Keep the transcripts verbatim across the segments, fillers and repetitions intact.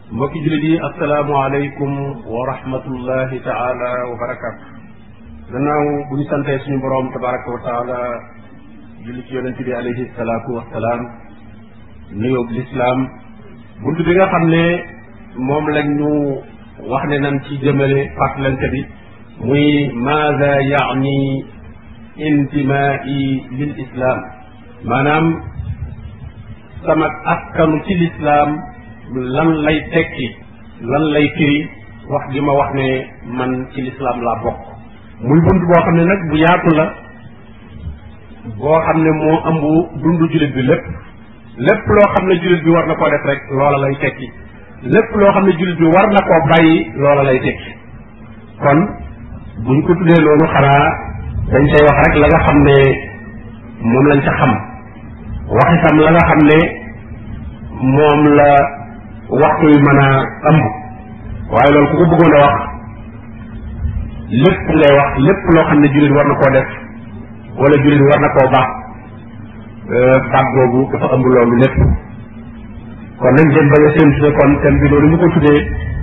mbokki jullit yi asalaamaaleykum wa rahmatullahi taala wa barakaatu. gannaaw bu ñu santee suñu boroom tabaraka wa taala julli ci yonente bi alayhi salaatu wasalaam nuyóob lislaam bunt bi nga xam ne moom lañ ñu wax ne nan ci jëmale fàttalante bi muy maada yaani intimaai lil islam, maanaam sama askanu ci lislaam lan lay tekki, lan lay firi wax gi ma wax ne man ci lislaam laa bokk. muy bunt boo xam ne nag bu yaatu la, boo xam ne moo ëmb dundu jullit bi lépp lépp loo xam ne jullit bi war na koo def rek loola lay tekki, lépp loo xam ne jullit bi war na koo bàyyi loola lay tekki. kon buñ ko tuddee loolu xanaa dañ say wax rek la nga xam ne moom lañ ca xam, wax itam la nga xam ne moom la waxtu yu mën a ëmb. waaye loolu ku ko bëggoon a wax lépp ngay wax lépp loo xam ne jullit war na koo def wala jullit war na koo baax baat boobu dafa ëmb loolu lépp. kon nañ jëm ba nga séentu ne kon thème bi loolu ñu ko tuddee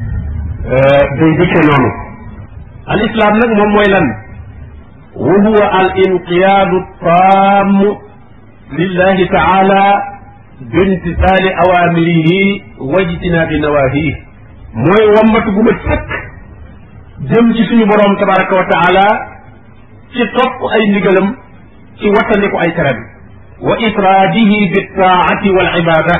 day dikkee noonu. al islam nag moom mooy lan? wa huwa al inqiyaadu taam lillahi taala bimtisaali awaamirihi wajtinaabi nawaahihi, mooy wammatu bu ma sëkk jëm ci suñu boroom tabaraka wa taala ci topp ay ndigalam, ci wattandiku ay teram, wa ifraadihi bittaati wal ibaada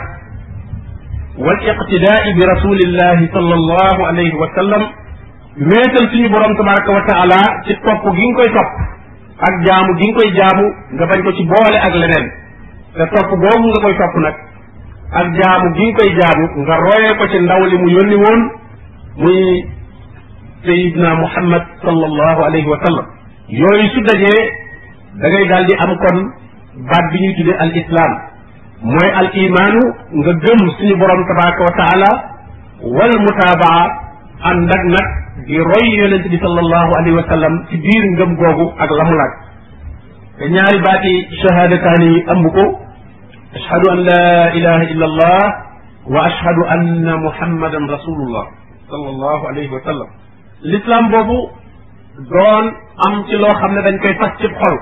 wal iqtidaai bi rasulillahi sallallahu alayhi wa sallam, wéetal suñu boroom tabaraka wa taala ci topp gi nga koy topp ak jaamu gi nga koy jaamu, nga bañ ko ci boole ak leneen. te topp boobu nga koy topp nag ak jaamu gi nga koy jaamu nga royee ko ci ndaw li mu yónni woon muy sayidna muhammad sallallahu alayhi wa sallam. yooyu su dajee da ngay daal di am kon baat bi ñuy tuddee al islam, mooy al imaanu nga gëm suñu borom tabaraka wa taala, wal mutaabaa ànd ak nag di roy yonente bi sallallahu alayhi wa sallam ci biir ngëm googu ak la mu laaj. te ñaari baati shahadataani yi ëmb ko, ashhadu an la ilaha illa allah wa ashhadu anna muhammadan rasulullah sallallahu alayhi wa sallam. l'islam boobu doon am ci loo xam ne dañ koy fas ci xol,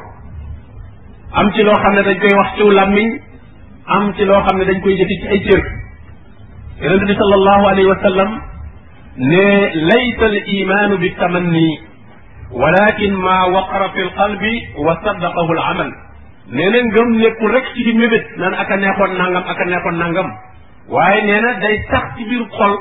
am ci loo xam ne dañ koy wax ciw làmmiñ, am ci loo xam ne dañ koy jëfi ci ay cër. yonente bi sallallahu alayhi wa sallam ne laysa al imaanu bi tamanni walakin ma waqara fi lqalbi wa saddaqahu al amal. nee na ngëm nekkul rek ci di mébét naan aka neexoon nangam aka neexoon nangam, waaye nee na day sax ci biir xol,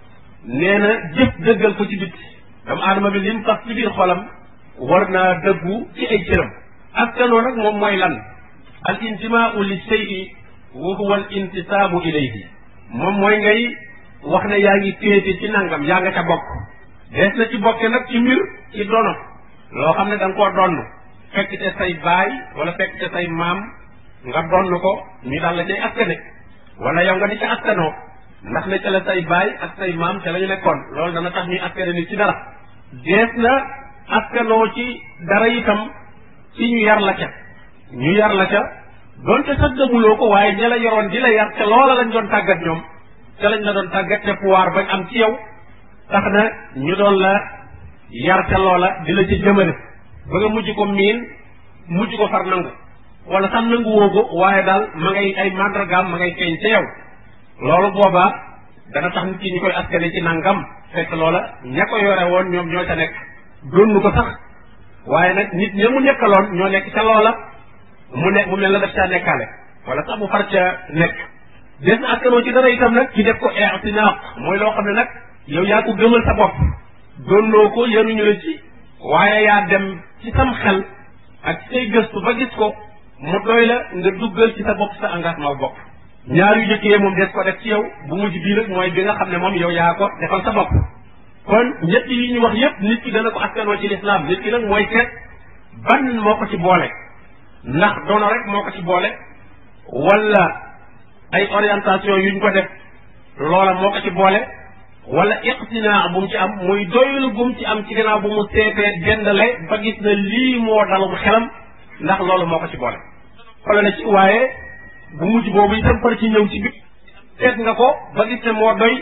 nee na jëf dëggal ko ci bit. doomu aadama bi lim sax ci biir xolam war naa dëggu ci ay cëram. askanoo nag moom mooy lan? al intimaau li shay'i wa huwa al intisaabu ilayhi, moom mooy ngay wax ne yaa ngi féete ci nangam, yaa nga ca bokk. dees na ci bokke nag ci mbir ci dono loo xam ne da nga koo donn, fekk te say baay wala fekk te say maam nga donn ko ñu daal la cay askane, wala yow nga di ca askanoo ndax ne ca la say baay ak say maam ca la ñu nekkoon, loolu dana tax ñuy askane nit ci dara. dees na askanoo ci dara itam ci ñu yar la ca ñu yar la ca doonte sax gëmuloo ko, waaye ña la yoroon di la yar ca loola lañ doon tàggat ñoom, ca lañ la doon tàggat te pouvoir bañ am ci yow tax na ñu doon la yar ca loola di la ci jëmale ba nga mujj ko miin, mujj ko far nangu, wala sax nangu woo ko, waaye daal ma ngay ay màndargaam ma ngay feeñ ca yow. loolu boobaa dana tax nit ki ñu koy askane ci nangam, fekk loola ña ko yore woon ñoom ñoo ca nekk doonu ko sax, waaye nag nit ña mu nekkaloon ñoo nekk ca loola mu ne mu mel la def caa nekkaale wala sax mu far ca nekk. des na askanoo ci dara itam nag ci def ko i'tinaaq, mooy loo xam ne nag yow yaa ko gëmal sa bopp, doonoo ko yaruñu la ci, waaye yaa dem ci sam xel ak say gëstu ba gis ko mu doy la nga duggal ci sa bopp sa engagement bopp. ñaar yu jëkkee moom des ko def ci yow, bu mujj bii nag mooy bi nga xam ne moom yow yaa ko defal sa bopp. kon ñett yi ñu wax yépp nit ki dana ko askanoo ci lislaam. nit ki nag mooy seet ban moo ko ci boole, ndax doona rek moo ko ci boole wala ay orientation yuñ ko def loola moo ko ci boole, wala iqtinaa bu mu ci am muy doylu bu mu ci am ci gannaaw bu mu seetee dendale ba gis na lii moo dalum xelam, ndax loolu moo ko ci boole. xoolal na ci waaye bu mujj boobu itam par ci ñëw ci bi seet nga ko ba gis ne moo doy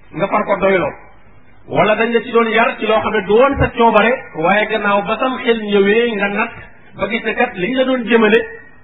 nga far ko doyloo wala dañ la ci doon yar ci loo xam ne du woon sa coobare waaye gannaaw ba sam xel ñëwee nga natt ba gis ne kat liñ la doon jëmale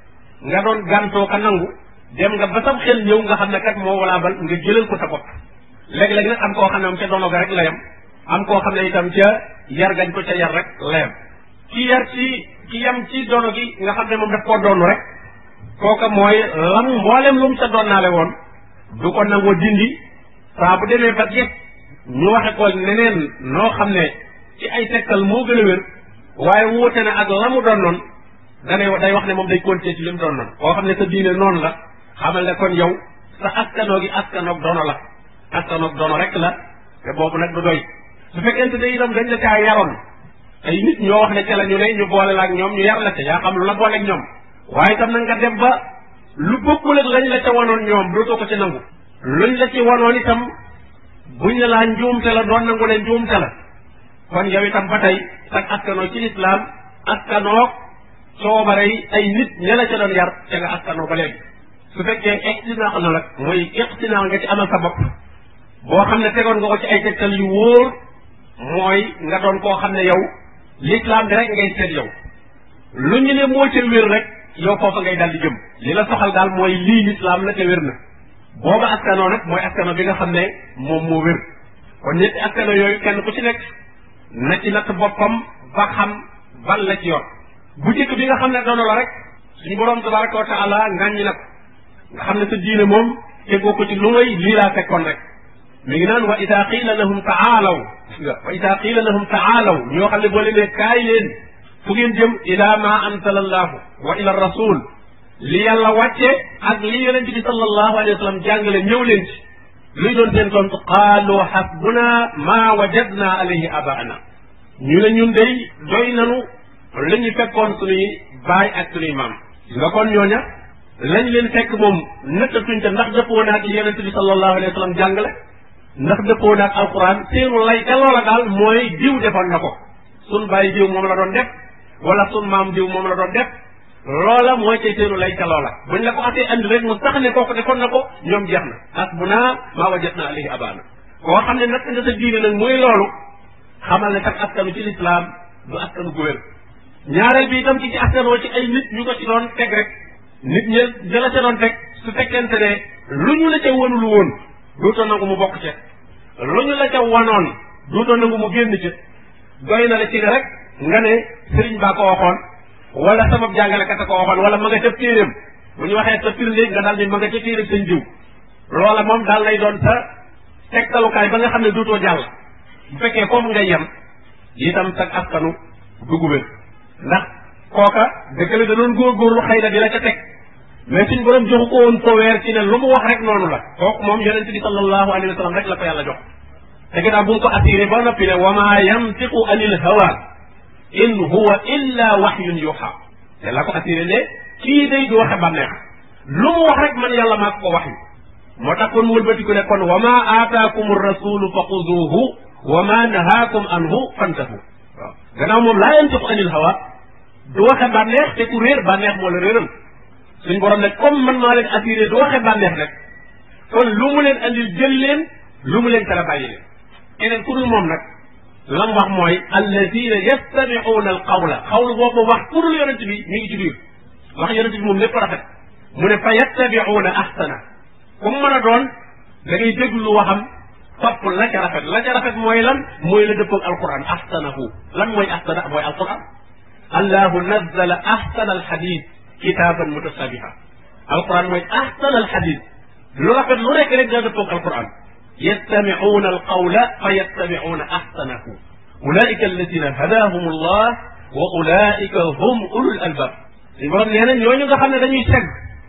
nga doon gàntoo ka nangu dem nga ba sam xel ñëw nga xam ne kat moo walaa bal nga jëlal ko sa bopp léeg-léeg nag am koo xam ne moom ca dono ga rek la yam am koo xam ne itam ca yar gañ ko ca yar rek la yam ki yar ci ki yam ci dono gi nga xam ne moom daf koo doonu rek kooka mooy lam mboolem lu mu ca donnaale woon du ko nangoo dindi saa bu demee ba gis ñu waxe ko neneen noo xam ne ci ay tekkal moo gën a wér waaye wuute na ak la mu doon noon danay day wax ne moom day continuer ci li mu doon noonu koo xam ne sa diine noonu la xamal ne kon yow sa askanoo gi askanoog dono la askanoog dono rek la te boobu nag du doy su fekkente ne itam dañ la caa yaroon ay nit ñoo wax ne ca la ñu ne ñu boole la ak ñoom ñu yar la ca yaa xam lu la boole ak ñoom waaye itam nag nga dem ba lu bokkul ak lañ la ca wanoon ñoom dootoo ko ci nangu luñ la ci wanoon itam buñ la laa njuumte la doon nangu ne njuumte la kon yow itam ba tey sag askanoo ci lislaam askanoo coobare yi ay nit ña la ca doon yar ca nga askanoo ba léegi su fekkee ixtinaax na nag mooy ixtinaax nga ci amal sa bopp boo xam ne tegoon nga ko ci ay tegtal yu wóor mooy nga doon koo xam ne yow lislaam bi rek ngay seet yow lu ñu ne moo ca wér rek yow foofa ngay daal di jëm li la soxal daal mooy lii lislaam la te wér na booba askanoo nag mooy askanoo bi nga xam ne moom moo wér kon ñetti askanoo yooyu kenn ku ci nekk na ci natt boppam ba xam ban la ci yor bu jëkk bi nga xam ne dono la rek suñu boroom tabaraka wa taala ngàññi na ko nga xam ne sa diine moom tegoo ko ci lu ngay lii laa fekkoon rek mi ngi naan wa ida qiila lahum taalaw wa ida qiila lahum taalaw ñoo xam ne boo leen ne kaay leen fu ngeen jëm ila ma anzala allahu wa ila rasul li yàlla wàcce ak li yonent bi sallallahu alayhi wa sallam jàngale ñëw leen ci luy doon seen tontu qaalu hasbuna ma wajadna alayhi abaana ñu ne ñun day doy nanu la ñu fekkoon suñuy baay ak suñuy maam nga kon ñooña lañ leen fekk moom nettatuñ ca ndax dëppoo naag li yonent bi sallallahu alayhi wa sallam jàngale ndax dëppoo naag alquran seenu lay ca loola daal mooy diw defoon na ko sun baay diw moom la doon def wala sun maam diw moom la doon def loola mooy cay seenu lay ca loola buñ la ko xasee andi rek mu sax ne kooku defoon na ko ñoom jeex na hasbuna maa wajadna alayhi abaana koo xam ne natt nga sa diine nag muy loolu xamal ne kat askanu ci lislaam du askanu gu wér ñaareel bi itam ci ci askanoo ci ay nit ñu ko ci doon teg rek nit ña ña la ca doon teg su fekkente ne lu ñu la ca wanul woon duutoo nangu mu bokk ca lu ñu la ca wanoon duutoo nangu mu génn ca doy na la ci ne rek nga ne sëriñ baa ko waxoon wala sabab jàngalekat a ko waxoon wala ma nga ca téeréem bu ñu waxee sa firnde nga daal di ma nga ca téeréem sëñ jiw loola moom daal lay doon sa tegtalukaay ba nga xam ne duutoo jàll bu fekkee foofu nga yem itam sag askanu dugg wér ndax kooka dëgg la da doon góorgóorlu xëy na di la ca teg mais suñ borom joxu ko woon foo weer ci ne lu mu wax rek noonu la kooku moom yonent bi sallallahu alayhi wa sallam rek la ko yàlla jox te ginnaaw bu nga ko assuré ba noppi ne wa ma yantiqu anil hawa in huwa illa wahyun yuha te la ko assuré ne kii day du waxe bànneex lu mu wax rek man yàlla maa ko ko wax yi moo tax kon mu wëlbatiku ne kon wa ma aataakum rasulu fa xuduuhu wa ma nahaakum anhu fantahu waaw gannaaw moom laa yantiqu anil hawa du waxe bànneex te ku réer bànneex moo la réeral suñ borom nag comme man maa leen assuré du waxe bànneex rek kon lu mu leen andil jël leen lu mu leen tala bàyyi leen keneen ku dul moom nag lam wax mooy alladina yastamiuuna al qawla xawlu boobu wax ku dul yonent bi mi ngi ci biir wax yonent bi moom lépp rafet mu ne fa yattabiuuna ahsana comme mën a doon da ngay déglu waxam topp la ca rafet la ca rafet mooy lan mooy la dëppoog alquran ahsanahu lan mooy ahsana mooy alquran allahu nazzala ahsana alxadis kitaaban mutasabiha alquran mooy ahsana alxadis lu rafet lu nekk rek daa dëppoog alquran yastamicuuna alqawla fa yattabicuuna ahsanahu ulaika alladina hadahum allah wa ulaika hum ulul albab li borom nee na ñooñu nga xam ne dañuy segg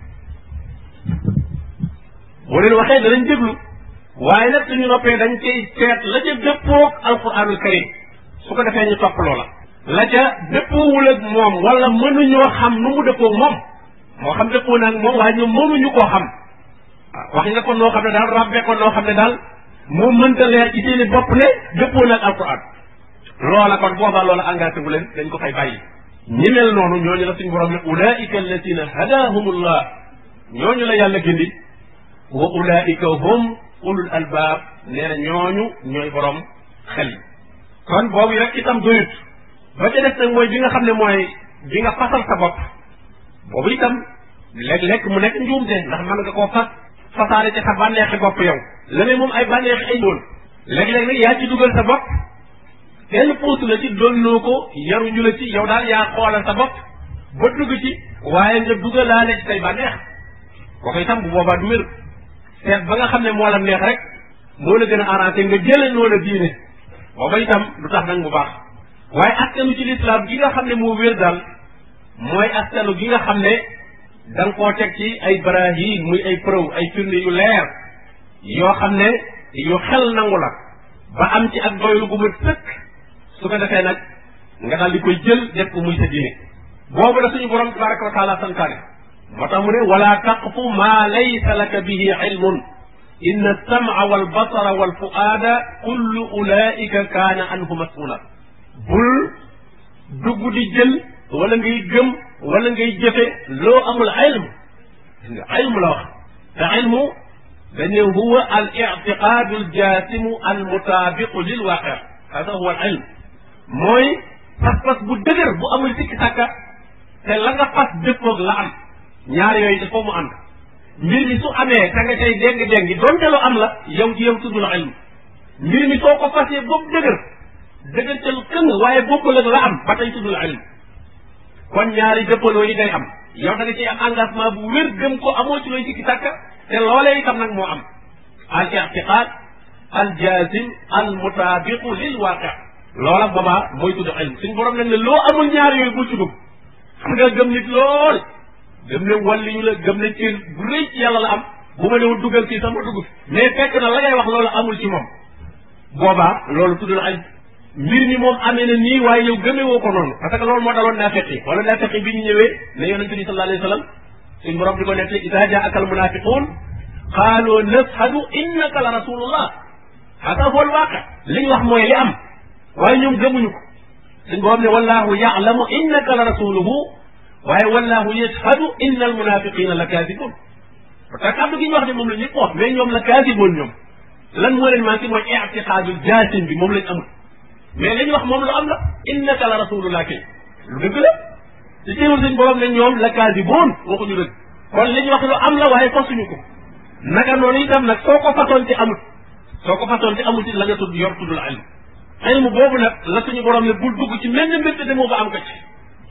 boo leen waxee danañ déglu waaye nag suñu noppee dañ koy seet la ca dëppoog alquranul karim su ko defee ñu topp loola la ca dëppoowul ak moom wala mënuñoo xam nu mu dëppoog moom moo xam dëppoo naag moom waaye ñoom mënuñu koo xam waaw wax nga ko noo xam ne daal rabbe ko noo xam ne daal moom mënta leer ci seeni bopp ne dëppoo naag alquran loola kon boobaa loola engagé wu leen dañ ko fay bàyyi ñi mel noonu ñooñu la suñu borom ne ulaika alladina hadahumullah ñooñu la yàlla gindi wa ulaika hum ulul albaab nee na ñooñu ñooy borom xel yi kon boobu rek itam doyut ba ca des nag mooy bi nga xam ne mooy bi nga fasal sa bopp boobu itam léeg-léeg mu nekk njuumte ndax mën nga koo fas fasaare ci sa bànneexi bopp yow la ne moom ay bànneexi ay doon léeg-léeg nag yaa ci dugal sa bopp kenn puutu la ci dolloo ko yaruñu la ci yow daal yaa xoolal sa bopp ba dugg ci waaye nga dugalaale ci say bànneex kooku itam bu boobaa du wér seet ba nga xam ne moo la neex rek moo la gën a arrangé nga jëlee noo la diine booba itam du tax nag bu baax waaye askanu ci lislaam gi nga xam ne moo wér daal mooy askanu gi nga xam ne da nga koo teg ci ay barahin muy ay preuve ay firnde yu leer yoo xam ne yu xel nangu la ba am ci ak doylu gu ma sëkk su ko defee nag nga daal di koy jël def ko muy sa diine boobu la suñu borom tabaraka wa taala santaane moo tax mu ne wala taqfu ma laysa laka bihi ilmun inna alsam'a walbasara walfuaada kullu ulaika kaana anhu mas'ula bul dugg di jël wala ngay gëm wala ngay jëfe loo amul ilm ilm la wax te ilmu dañu huwa al i'tiqaadu al jaasimu al mutaabiqu lil waaqi' hada huwa al ilm mooy pas-pas bu dëgër bu amul sikki sàkka te la nga fas dëppoog la am ñaar yooyu il faut mu ànd mbir mi su amee te nga tey déng-déng donte lu am la yow ci yow tuddul ilm mbir mi soo ko fasee boobu dëgër dëgër ca lu këng waaye bokkul ak la am ba tey tuddul ilm kon ñaari dëppaloo yi day am yow da nga ciy am engagement bu wér gëm ko amoo ci looy sikki sàkka te loolee itam nag moo am al i'tiqaad al jaazim al mutaabiqu lil waaqi' loola boobaa mooy tudd ilm suñ borom nag ne loo amul ñaar yooyu bul ci dugg xam nga gëm nit lool gëm ne wàlli ñu la gëm ne ci bu rëy ci yàlla la am bu ma newul duggal kii sax ma dugg mais fekk na la ngay wax loolu amul ci moom boobaa loolu tudd na ilm mbir mi moom amee na nii waaye yow gëmee woo ko noonu parce que loolu moo daloon naafiq yi wala naafiq yi bi ñu ñëwee ne yonente bi sallallahu alayhi wa sallam suñ borom di ko nettali ida jaaka al munafiqun qaalu nashhadu innaka la rasulullah hada huwa al waaqi li ñu wax mooy li am waaye ñoom gëmuñu ko suñ borom ne wallahu ya'lamu innaka la rasuluhu waaye wallahu yashhadu inna al munafiqina la kaasibun parce que kàddu gi ñu wax ne moom la ñëpp wax mais ñoom la kaasiboon ñoom lan moo leen manqué mooy i'tiqaadul jaasim bi moom lañ amul mais li ñu wax moom lu am la innaka la rasulullah kay lu dëgg la ci teewul suñ borom ne ñoom la kaasiboon waxuñu dëgg kon li ñu wax lu am la waaye fasuñu ko naka noonu itam nag soo ko fasoon ci amul soo ko fasoon ci amul ci la nga tudd yor tuddul ilm ilm boobu nag la suñu borom ne bul dugg ci mel ni mbir te demoo ba am ko ci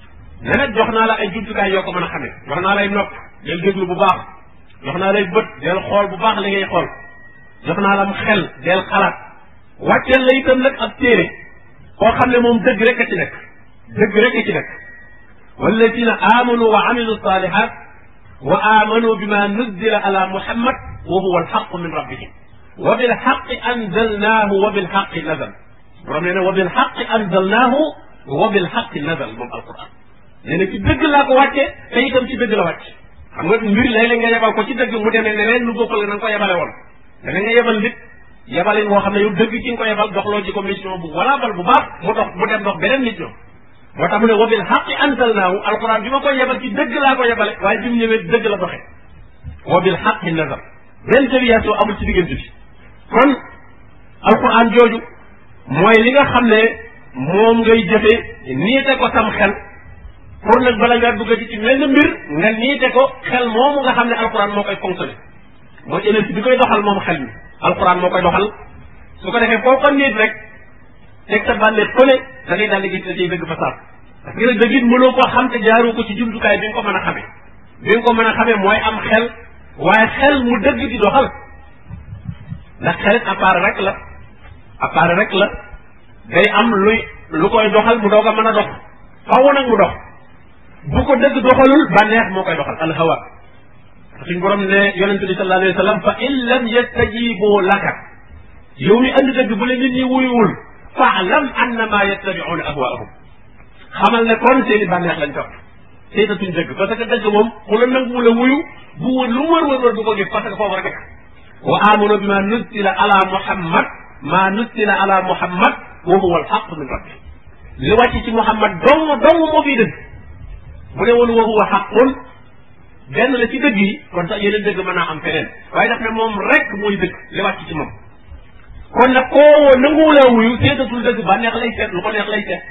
ne nag jox naa la ay jumtukaay yoo ko mën a xamee jox naa lay nopp del déglu bu baax jox naa lay bët del xool bu baax li ngay xool jox naa la mu xel del xalaat wàcceel la itam nag ab téere koo xam ne moom dëgg rek a ci nekk dëgg rek a ci nekk walladina amanu wa amilu salihat wa amanu bima nuzzila ala muhammad wa huwa alxaqu min rabbihim wa bilxaqi anzalnaahu wa bilxaqi nazal borom nee na wa bilxaqi anzalnaahu wa bilxaqi nazal moom alquran nee na ci dëgg laa ko wàcce te itam ci dëgg la wàcc xam nga mbir léeg-léeg nga yebal ko ci dëgg mu demee neneen lu bokkul na nga ko yebale woon da nga yebal nit yebalin woo xam ne yow dëgg ci nga ko yebal doxloo ci ko mission bu walaabal bu baax mu dox mu dem dox beneen mission moo tax mu ne wa bil haqqi anzalnaahu alquran bi ma koy yebal ci dëgg laa ko yebale waaye bi mu ñëwee dëgg la doxee wa bil haqqi nazal benn déviation amul ci diggante bi kon alquran jooju mooy li nga xam ne moom ngay jëfee niite ko sam xel pour nag bala ngaa dugg ci ci mel na mbir nga niite ko xel moomu nga xam ne alquran moo koy fonctionné mooy énergie bi koy doxal moom xel mi alquran moo koy doxal su ko defee foo ko niit rek teg sa bànneex fële da ngay daal di gis ne ciy dëgg fa saaf parce que nag dëgg it mënoo koo xam te jaaroo ko ci jumtukaay bi nga ko mën a xamee bi nga ko mën a xamee mooy am xel waaye xel mu dëgg di doxal ndax xelit appareil rek la appareil rek la day am luy lu koy doxal mu doog a mën a dox faw nag mu dox bu ko dëgg doxalul bànneex moo koy doxal alhawa suñ borom ne yonente bi sallallahu alayhi wa sallam fa in lam yastajibu laka yow mi andi dëgg bu la nit ñi wuyuwul faalam annama yattabi'una ahwaahum xamal ne kon seen i bànneex lañ topp seetatuñ dëgg parce que dëgg moom ku la nangu la wuyu bu wër lu wër wër wër du ko gis parce que foofu rek nekk wa amanu bima nuzzila ala muhammad ma nuzzila ala muhammad wa huwa alhaq min rabbi li wàcc ci muhammad dong dong moo fiy dëgg bu ne woon wa huwa haqqun benn la ci dëgg yi kon sax yeneen dëgg mën naa am feneen waaye daf ne moom rek mooy dëgg li wàcc ci moom kon nag koo nanguwulaa wuyu seetatul dëgg ba neex lay seet lu ko neex lay seet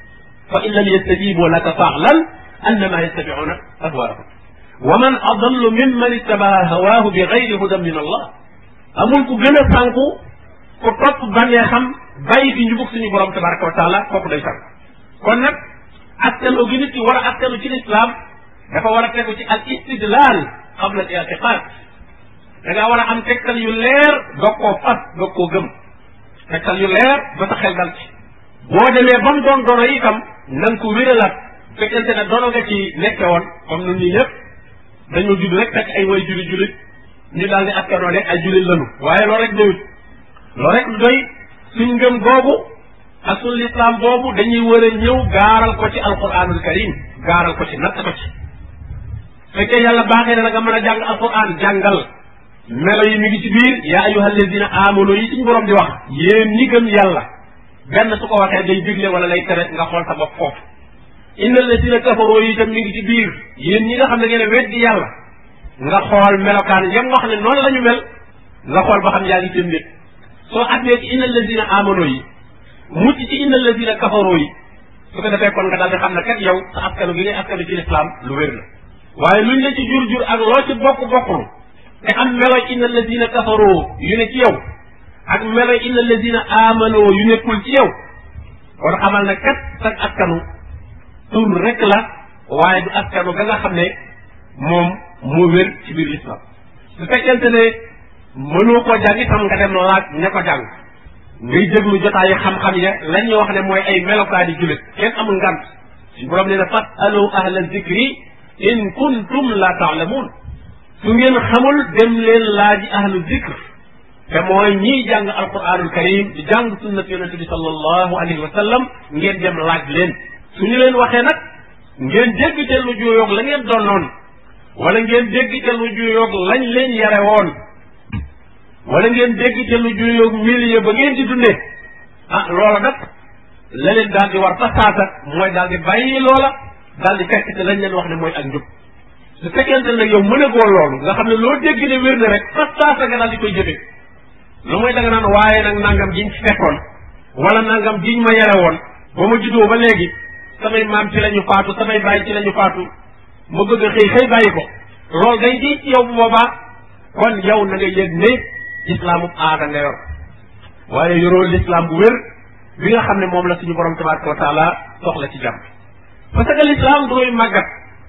fa in lam yastajibu laka fa'lam annama yattabi'una ahwaahum wa man adallu mimman ittabaa hawaahu bi gayri hudan min allah amul ku gën a sànku ku topp bannee xam bàyyi fi njubug suñu borom tabaraka wa taala kooku day sànku kon nag askanu gi nit ki war a askanu ci lislaam dafa war a tegu ci al istidlaal qabla al i'tiqaad da ngaa war a am tegtal yu leer doog koo fas doog koo gëm tegtal yu leer ba sa xel dal ci boo demee ba mu doon dono itam na nga ko wéralaat fekkente ne dono nga ci nekke woon comme nun ñii ñëpp dañoo judd rek fekk ay way juli julit ñu daal di askanoo ne ay julit lanu waaye loolu rek doyut loolu rek doy suñ ngëm boobu ak suñ lislaam boobu dañuy war a ñëw gaaral ko ci alquranul karim gaaral ko ci natt ko ci fekkee yàlla baaxee na nga mën a jàng alquran jàngal melo yi mi ngi ci biir yaa ayyuha alladina amanu yi suñu borom di wax yéen ñi gëm yàlla benn su ko waxee day digle wala lay tere nga xool sa bopp foofu inna alladina kafaroo yi itam mi ngi ci biir yéen ñi nga xam ne ngeen weddi yàlla nga xool melokaan yam wax ne noonu la ñu mel nga xool ba xam yaa ngi jëm nit soo atmee ci inna alladina amanu yi mucc ci inna alladina kafaroo yi su ko defee kon nga daal di xam ne kat yow sa askanu gi ngay askanu ci lislaam lu wér la waaye luñ la ci jur jur ak loo ci bokk bokkul te am melo inna alladina kafaroo yu ne ci yow ak melo inna alladina amanoo yu nekkul ci yow kon xamal ne kat sag askanu tur rek la waaye du askanu ga nga xam ne moom moo wér ci biir l'islam su fekkente ne mënoo koo jàng itam nga dem laaj ña ko jàng ngay déglu jotaayu xam-xam ya lañ ñu wax ne mooy ay melokaani jullit kenn amul ngant suñu borom nee na fasalu ahla zikri in kuntum la taalamuun su ngeen xamul dem leen laaji ahlu zikr te mooy ñiy jàng alquranul karim di jàng sunnat yonente bi sallallahu alayhi wa sallam ngeen dem laaj leen su ñu leen waxee nag ngeen dégg te lu juyoog la ngeen doonoon wala ngeen dégg te lu juyoog lañ leen yare woon wala ngeen dégg te lu juyoog milieu ba ngeen di dundee ah loola nag la leen daal di war fa saasa mooy daal di bàyyi loola daal di fekk te lañ leen wax ne mooy ak njub su fekkente nag yow mën a goo loolu nga xam ne loo dégg ne wér na rek fa saasa nga daal di koy jëfee lu mooy da nga naan waaye nag nangam jiñ ci fekkoon wala nangam jiñ ma yare woon ba ma juddoo ba léegi samay maam ci la ñu faatu samay bàyyi ci la ñu faatu ma bëgg a xëy xëy bàyyi ko loolu day di ci yow bu boobaa kon yow na nga yëg ne islaamu aada nga yor waaye yoroo l'islam bu wér bi nga xam ne moom la suñu borom tabaraka wa taala soxla ci jàmm parce que l'islam du koy màggat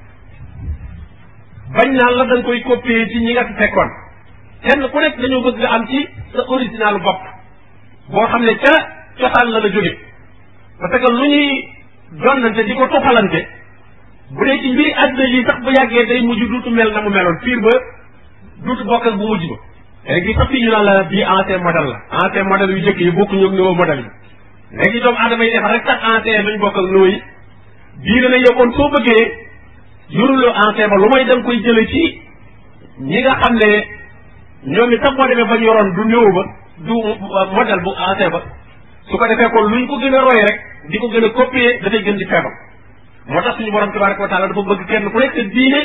bañ naan la dañ koy copier ci ñi nga fi fekkoon kenn ku nekk dañoo bëgg nga am ci sa originalu bopp boo xam ne ca cosaan la la jóge parce que lu ñuy donnante di ko toxalante bu dee ci mbiri àdduna yi sax bu yàggee day mujj duutu mel na mu meloon fiir ba duutu bokk ak bu mujj ba léegi sax fii ñu naan la bii ancien modèle la ancien modèle yu jëkk yi bokkuñu ak nouveau modèle yi léegi doomu aadama yi def rek sax ancien bañ bokk ak nouveau yi bii na yow kon soo bëggee yoruloo ancien ba lu may da nga koy jële ci ñi nga xam ne ñoom it sax boo demee ba ñu yoroon du nouveau ba du modèle bu ancien ba su ko defee kon luñ ko gën a roy rek di ko gën a copier dafay gën di feebar moo tax suñu borom tabaraka wa taala dafa bëgg kenn ku nekk sa diine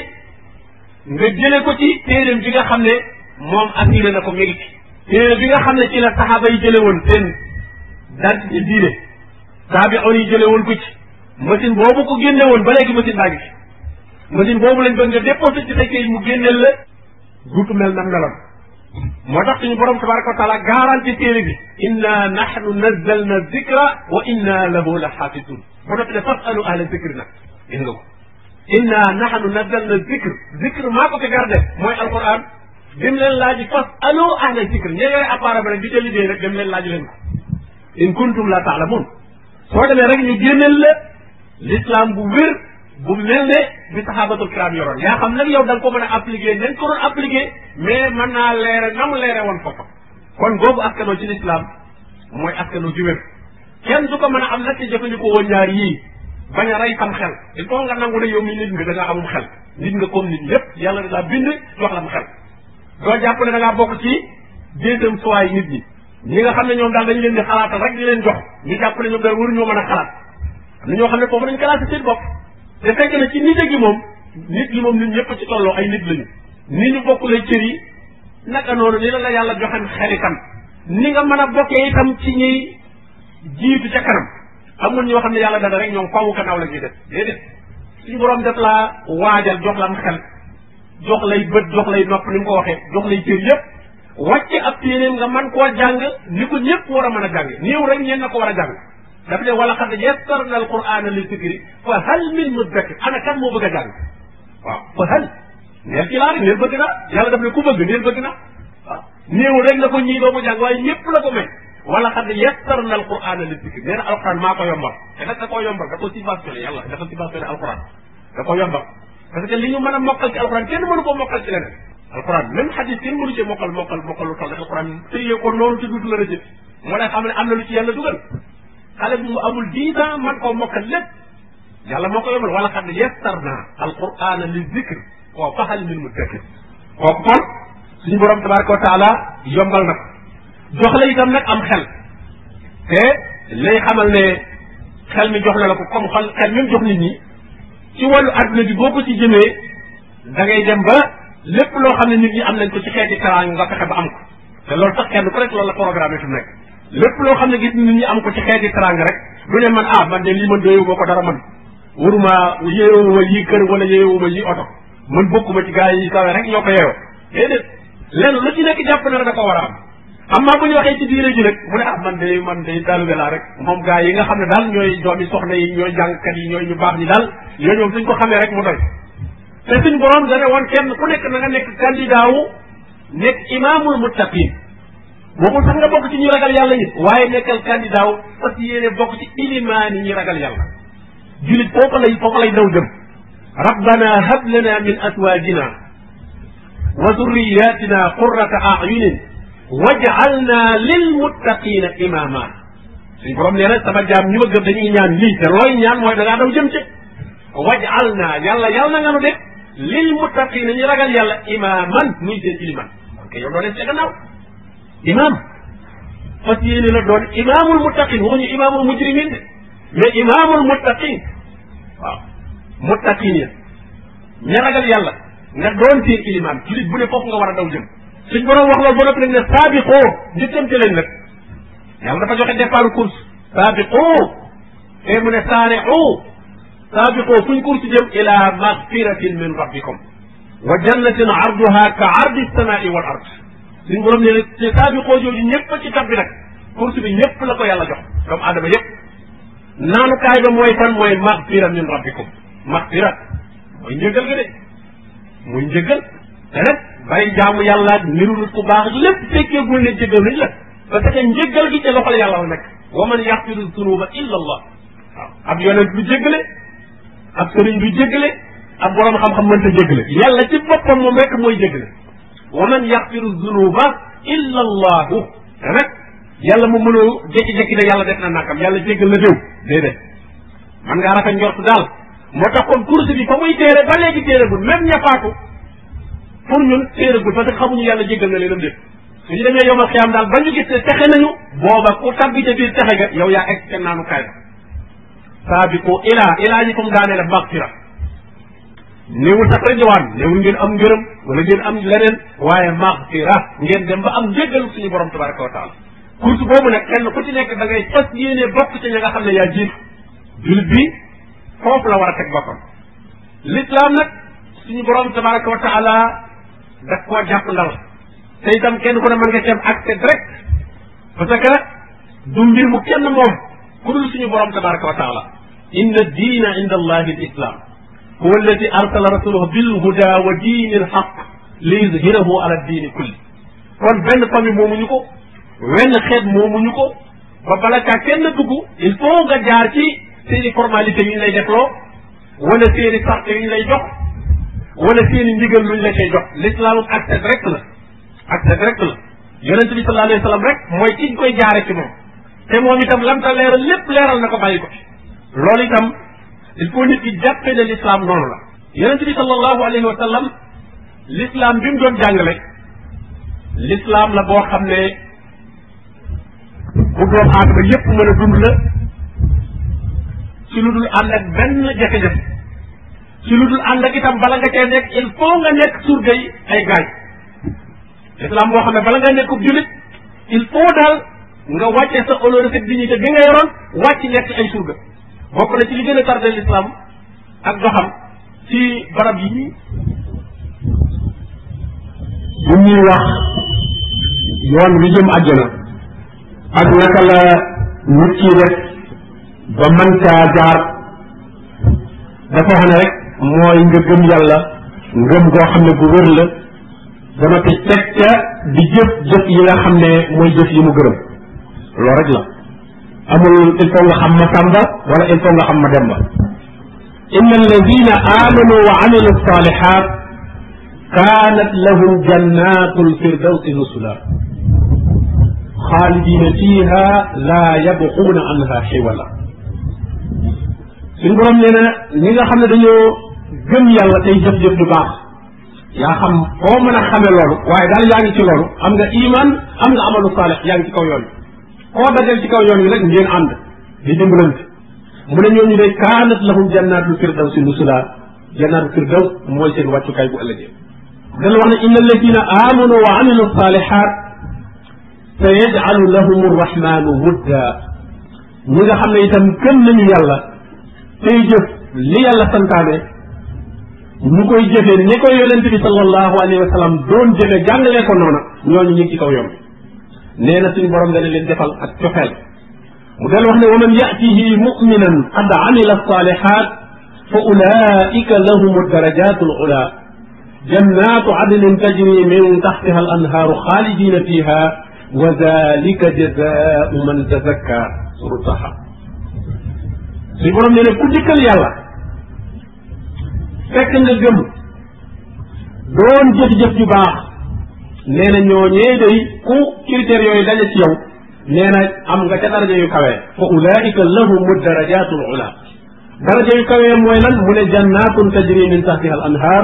nga jële ko ci téeréem bi nga xam ne moom assuré na ko mérite téere bi nga xam ne ci la saxaaba yi jële woon seen dal ci diine taabi'oon yi jële woon ko ci machine boobu ko génne woon ba léegi machine baa ngi ci machine boobu lañ bëgg nga déposé ci sa kayit mu génneel la duutu mel nam meloon moo tax suñu borom tabaraka wa taala garanti téere bi inna nahnu nazzalna zikra wa inna lahu la xaafidun ba noppi ne fasalu ahla zikri nag gis nga ko inna nahnu nazzalna zikr zikr maa ko fi garde mooy alquran dem leen laaji fasalu ahla zikr ñe yore appareil ba rek di ca liggéey rek dem leen laaji leen ko in kuntum la taalamun soo demee rek ñu génneel la l'islam bu wér bu mel ne bi sahabatul kiram yoroon yaa xam nag yow da nga ko mën a appliquer nañ ko doon appliquer mais mën naa leere na mu leere woon foofa kon boobu askanoo ci l'islam mooy askanoo ci wér kenn du ko mën a am nag ci jëfandikoo woon ñaar yii bañ a rey sam xel il faut nga nangu ne yow mi nit nga da ngaa amum xel nit nga comme nit ñëpp yàlla da laa bind jox la mu xel doo jàpp ne da ngaa bokk ci deuxième choix yi nit ñi ñi nga xam ne ñoom daal dañu leen di xalaatal rek di leen jox ñu jàpp ne ñoom daal waruñoo mën a xalaat am na ñoo xam ne foofu dañ classé seen bopp te fekk na ci nit gi moom nit ñi moom nit ñëpp ci tolloo ay nit lañu ni ñu bokkulee cër yi naka noonu ni la la yàlla joxan xel itam ni nga mën a bokkee itam ci ñuy jiitu ca kanam amul ñoo xam ne yàlla dana rek ñoom fawu kanaaw la ñuy def déedéet suñu borom def laa waajal jox la am xel jox lay bët jox lay nopp ni mu ko waxee jox lay cër yëpp wàcce ab téeréem nga mën koo jàng ni ko ñëpp war a mën a jàng néew rek ñeen na ko war a jàng daf ne wala xad yassarna al qur'ana li zikri fa hal min muddakir ana kan moo bëgg a jàng waaw fa hal neel ci laa rek neel bëgg na yàlla daf ne ku bëgg neel bëgg na waaw néew rek na ko ñii doomu jàng waaye ñëpp la ko may wala xad yassarna al qur'ana li zikri nee na alquran maa ko yombal te nag da koo yombal da ko subventionné yàlla dafa subventionné alquran da ko yombal parce que li ñu mën a mokkal ci alquran kenn mënu ko mokkal ci leneen alquran même xadis kenn mënu ci mokkal mokkal mokkal lu toll alquran tëyee ko noonu te duutu la rëcc moo lay xam ne am na lu ci yàlla dugal xale bu mu amul dix ans man koo mokkal lépp yàlla moo ko yombal wala xad yassarna alqur'ana li zikr koo fahal min muddakir kooku kon suñu borom tabaraka wa taala yombal na ko jox la itam nag am xel te lay xamal ne xel mi jox na la ko comme xel xel même jox nit ñi ci wàllu adduna bi boo ko ci jëmee da ngay dem ba lépp loo xam ne nit ñi am nañ ko ci xeeti teraanga nga fexe ba am ko te loolu sax kenn ku rek loolu la programme fi mu nekk lépp loo xam ne gis nit ñi am ko ci xeeti teraanga rek du ne man ah man de lii man doyewuma ko dara man waruma yeewuma yi kër wala yeewuma yi oto man bokkuma ci gars yi kawe rek ñoo ko yeewoo déedéet lenn lu ci nekk jàpp na da ko war a am amma bu ñu waxee ci diine ji rek mu ne ah man de man de taalibe laa rek moom gars yi nga xam ne daal ñooy doomi soxna yi ñooy jàngkat yi ñooy ñu baax ñi daal yooyu ñoom suñ ko xamee rek mu doy te suñ borom dane woon kenn ku nekk na nga nekk candidat wu nekk imaamul muttaqin bokkul sax nga bokk ci ñuy ragal yàlla ñi waaye nekkal candidat wu parce que yéene bokk ci ilimaan yi ñuy ragal yàlla julit foofu lay foofu lay daw jëm rabbana hab lana min azwajina wa zurriyatina qurrata a'yunin waj'alna lil muttaqina imama suñ borom nee na sama jaam ñu ma gëm dañuy ñaan lii te looy ñaan mooy da ngaa daw jëm ci waj'alna yàlla yàlla nga nu def lil muttaqina ñu ragal yàlla imaman muy seen iliman ok yow doo def ca gannaaw imam fas yéene la doon imamul muttaqin waxuñu imamul mujrimin de mais imamul muttaqin waaw muttaqin ya ña ragal yàlla nga doon seen iliman julit bu ne foofu nga war a daw jëm suñ borom wax loolu ba noppi nag ne saabiqoo njëkkante leen nag yàlla dafa joxe départ course saabiqoo te mu ne saari'u saabiqoo fuñ course jëm ila magfiratin min rabbikum wa jannatin arduha ka ardi samai wal ard suñ borom ne te saabiqoo jooju ñëpp ci tab bi nag course bi ñëpp la ko yàlla jox doomu aadama yëpp naanukaay ba mooy fan mooy magfira min rabbikum magfira mooy njëggal ga de muy njëggal te nag bàyyi jaamu yàlla nirul ku baax lépp fekkeegul ne jéggal nañ la parce que njëggal gi ca loxol yàlla la nekk wa man yaxfiru dunuba illa allah waaw ab yonent du jéggale ab sëriñ du jéggale ab borom xam-xam mënta jéggale yàlla ci boppam moom rek mooy jéggale wa man yaxfiru dunuba illa allahu te nag yàlla mu mënoo jékki-jékki ne yàlla def na nakam yàlla jéggal na déw déedéet man ngaa rafet njort daal moo tax kon course bi fa muy téere ba léegi téeregul même ñafaatu pour ñun téeregul parce que xamuñu yàlla jéggal na leen def suñu demee yomal xiyaam daal ba ñu gis ne texe nañu booba ku tabbi ca biir texe ga yow yaa egg ca naanu kaay ba saabiqu ilaa ilaa ñi comme daanee la magfira néewul sax rek jawaan néewul ngeen am ngërëm wala ngeen am leneen waaye magfira ngeen dem ba am jéggal suñu borom tabaraka wa taala course boobu nag kenn ku ci nekk da ngay fas yéene bokk ci ña nga xam ne yaa jiitu jullit bi foofu la war a teg boppam l'islam nag suñu borom tabaraka wa taala daf koo jàpp ndal te itam kenn ku ne mën nga ci am accès direct parce que du mbir mu kenn moom ku dul suñu borom tabaraka wa taala inna diina inda allahi al islam huwa alladi arsala rasulahu bil huda wa diini al haq li yuzhirahu ala diini kulli kon benn famille moomuñu ko wenn xeet moomuñu ko ba bala caa kenn dugg il faut nga jaar ci seeni formalité yu ñu lay defloo wala seeni sart yu ñu lay jox wala seeni ndigal luñ la cay jox l'islam accès direct la accès direct la yonente bi sallallahu alayhi wa sallam rek mooy kiñ koy jaare ci moom te moom itam lam ta leeral lépp leeral na ko bàyyi ko fi loolu itam il faut nit ki jàppe ne l'islam noonu la yonente bi sallallahu alayhi wa sallam l'islam bi mu doon jàngale l'islam la boo xam ne bu doom aadama yépp mën a dund la ci lu dul ànd ak benn jafe-jafe ci lu dul ànd ak itam bala nga cee nekk il faut nga nekk surga yi ay gaay l'islam boo xam ne bala nga nekk jullit il faut daal nga wàcce sa honneur sa dignité bi nga yoroon wàcc nekk ay surga bokk na ci li gën a tardé l'islam ak doxam ci barab yi bu ñuy wax yoon wi jëm àjjana ak naka la nit ki def ba mën caa jaar dafa xam ne rek mooy nga gëm yàlla ngëm goo xam ne gu wér la dama te teg ca di jëf jëf yi nga xam ne mooy jëf yi mu gërëm loolu rek la amul il faut nga xam ma sàmba wala il faut nga xam ma demba inna alladina amanu wa amilu salihat kanat lahum jannatu lfirdawsi nusula xaalidina fiha la yabquuna anha xiwala suñu borom nee na ñi nga xam ne dañoo gëm yàlla tey jëf-jëf du baax yaa xam foo mën a xame loolu waaye daal yaa ngi ci loolu am nga iman am nga amalu saalix yaa ngi ci kaw yoon wi koo dajal ci kaw yoon wi rek ngeen ànd di dimbalante mu ne ñooñu de kaanat lahum jannatul firdawsi nusula jannatul firdaws mooy seen wàccukaay bu ëllëgee dana wax ne inna alladina amanu wa amilu salihat sa yajcalu lahum arrahmanu wudda ñi nga xam ne itam gëm nañu yàlla tey jëf li yàlla santaane ñu koy jëfee ni ko yonent bi sallallahu alayhi wa sallam doon jëfe jàngalee ko noona ñooñu ñu ngi ci kaw yoon nee na suñu borom dana leen defal ak cofeel mu del wax ne wa man yatihi muminan qad amila salihat fa ulaika lahum darajatu al ula jannatu adnin tajri min taxtiha al anhaaru xaalidina fiha wa dalika jazaau man tazakka suru taxa suñu borom nee na ku dikkal yàlla fekk nga gëm doon jëf-jëf ju baax nee na ñooñee day ku critères yooyu daje ci yow nee na am nga ca daraja yu kawee fa ulaika lahum darajatu al ula daraja yu kawee mooy lan mu ne jannatun tajri min tahtiha al anhar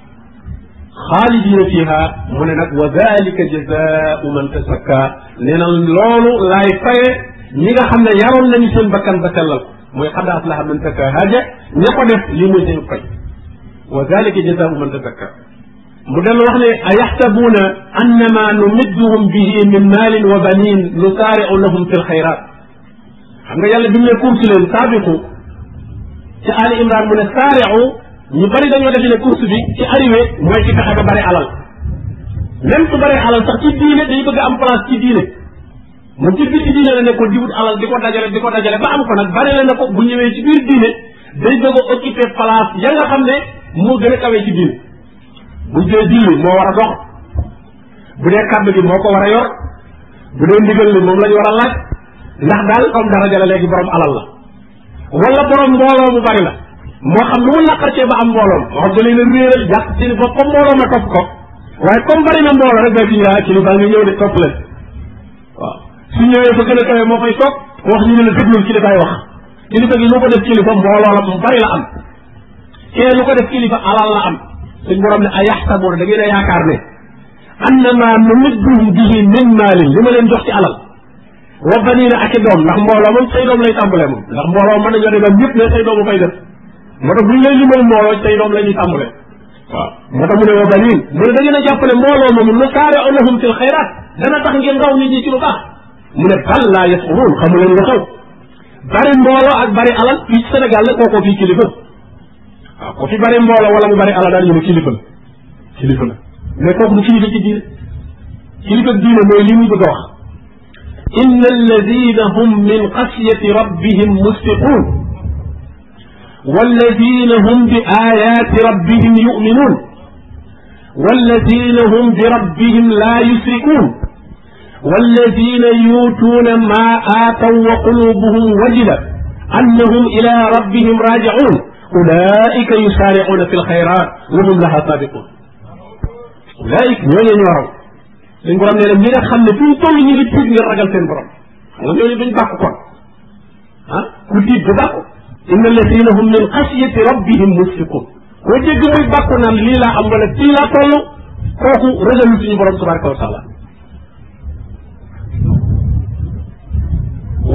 xaalidina fiha mu ne nag wa dalika jazaau man tasakka nee na loolu laay faye ñi nga xam ne yaroon nañu seen bakkan ba sellal mooy qad aflaha man zakkaha ña ko def lii mooy seen fay wa dalika jazaau man tazakka mu del wax ne a yaxsabuuna annama numidduhum bihi min maalin wa banin nusaari'u lahum fi lxayrat xam nga yàlla bi mu ne course leen saabiqu ci Ali Imran mu ne saari'u ñu bari dañoo defe ne course bi ci arrivé mooy ci fexe ba bari alal même su bari alal sax ci diine day bëgg a am place ci diine moom ci biir ci diine la nekkoon di wut alal di ko dajale di ko dajale ba am ko nag bari la na ko bu ñëwee ci biir diine day bëgg a occuper place ya nga xam ne moo gën a kawee ci diine bu dee julli moo war a dox bu dee kàddu gi moo ko war a yor bu dee ndigal li moom la ñu war a laaj ndax daal comme daraja la léegi borom alal la wala borom mbooloo mu bari la moo xam lu mu naqarcee ba am mbooloom moo xam da leen a réeral jàpp ci ni boppam mbooloo ma topp ko waaye comme bari na mbooloo rek ba fi yaa ci li baa nga ñëw de topp leen waaw su ñëwee fa gën a kawee moo fay toog wax ñu ne la déglul ci li fay wax kilifa gi lu ko def kilifa mbooloo la mu bari la am kee lu ko def kilifa alal la am suñ borom ne a yaxsabuuna da ngeen a yaakaar ne annama numidduhum bihi min maalin li ma leen jox ci alal wa baniina ak i doom ndax mbooloo moom say doom lay tàmbalee moom ndax mbooloo mën nañoo dem ñëpp ne say doomu koy def moo tax bu ñu lay limal mbooloo say doom la ñuy tàmbalee waaw moo tax mu ne wa baniin mu ne da ngeen a jàpp ne mbooloo moom nusaari'u lahum fil xayraat dana tax ngeen raw nit ñi ci lu baax mu ne bal laa yash'uruun xamu leen lu xew bari mbooloo ak bari alal fii ci Sénégal la kookoo fii kilifa waaw ko fi bari mbooloo wala mu bari alal daal ñu ne kilifa la kilifa la mais kooku du kilifa ci diine kilifa diine mooy li muy bëgg a wax inna alladina hum min xasiyati rabbihim musfiqun walladina hum bi ayati rabbihim yuminuun walladina hum bi rabbihim la yusrikuun walladina yuutuuna ma aataw wa qulubuhum wajila annahum ila rabbihim raajicuun ulaika yusaaricuuna fi lxayrat wa hum laha saabiquun ulaika ñooñu ñu waraw suñ borom nee na ñi nga xam ne fu ñu toll ñu ngi tiit ngir ragal seen borom xam nga ñooñu duñ bàkk kon ah ku tiit du bàkku inna alladina hum min xasiyati rabbihim musfiqun koo dégg muy bàkku naan lii laa am wala fii laa toll kooku ragalul suñu borom tabaraka wa taala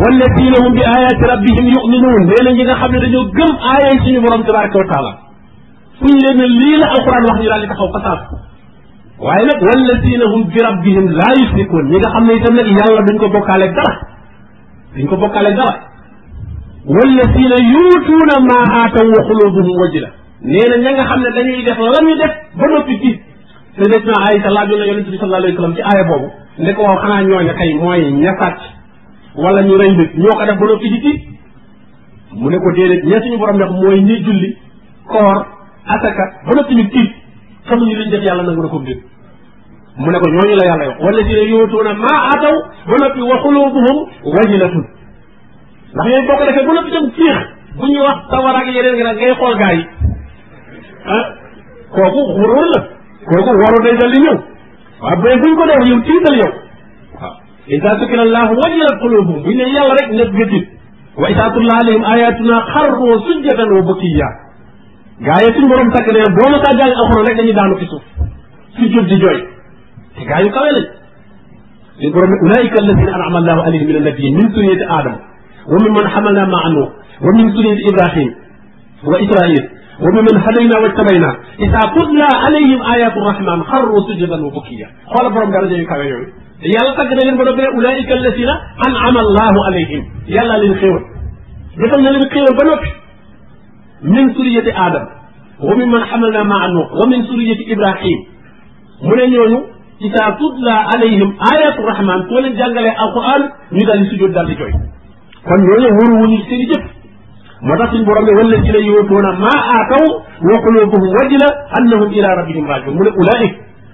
walladina hum bi ayati rabbihim yuminuun nee na ñi nga xam ne dañoo gëm aaya yi suñu borom tabaraka wa taala fu ñu leen ne lii la alquran wax ñu daal di taxaw fasaas waaye nag wallazina hum bi rabbihim laa yushrikuun ñi nga xam ne itam nag yàlla duñ ko bokkaale dara duñ ko bokkaale dara wallazina yuutuuna maa aataw wa quluubuhum wajila nee na ña nga xam ne dañuy def la ñu def ba noppi tiit te des na Aysa laajoon na yonente bi sallallahu alayhi wa sallam ci aaya boobu ne ko waaw xanaa ñooña kay mooy ña sàcc wala ñu rëy nit ñoo ko def ba noppi di tiit mu ne ko déedéet ña suñu borom def mooy ñi julli koor asaka ba noppi ñu tiit xamuñu liñ def yàlla nangu na ko mbir mu ne ko ñooñu la yàlla wax wala dina yuutuuna maa ataw ba noppi wa qulubuhum wajilatun ndax yooyu boo ko defee ba noppi tam fiix bu ñuy wax sawar ak yeneen ngi nag ngay xool gaa yi ah kooku xuróor la kooku waru day dal li ñëw waaw mais buñ ko def yow tiital yow waaw isa sukira allahu wajilat qulubuhum buñ ne yàlla rek nekk nga tiit wa isa tulla alayhim ayatuna xarru sujjatan wa bukiya gaa yi suñu borom takk ne boo ma saa jàng alxuraan rek dañuy daanu fi suuf si jub di jooy te gaa yu kawe lañ suñu borom ne ulaika alladina anama allahu alayhim min annabiyin min suriyati aadama wa min man xamalna maa nuux wa min suriyati ibrahim wa israil wa min man hadayna wajtabayna isa tutla alayhim ayatu rahman xarru sujjadan wa bukiya xoola borom daraja yu kawe yooyu te yàlla tagg na leen ba noppi ne ulaika alladina anama allahu alayhim yàlla leen xéewal defal na leen xéewal ba noppi min suriyati adam wa min man xamalna maa nuux wa min suriyati ibrahim mu ne ñooñu isa tutla alayhim ayatu rahman soo leen jàngalee alquran ñu daal di sujjóot daal di jooy kon ñooñu wóoru wuñu seen i jëf moo tax suñu borom ne wallazina yuutuuna maa aataw wa qulubuhum wajila annahum ila rabbihim rajiun mu ne ulaik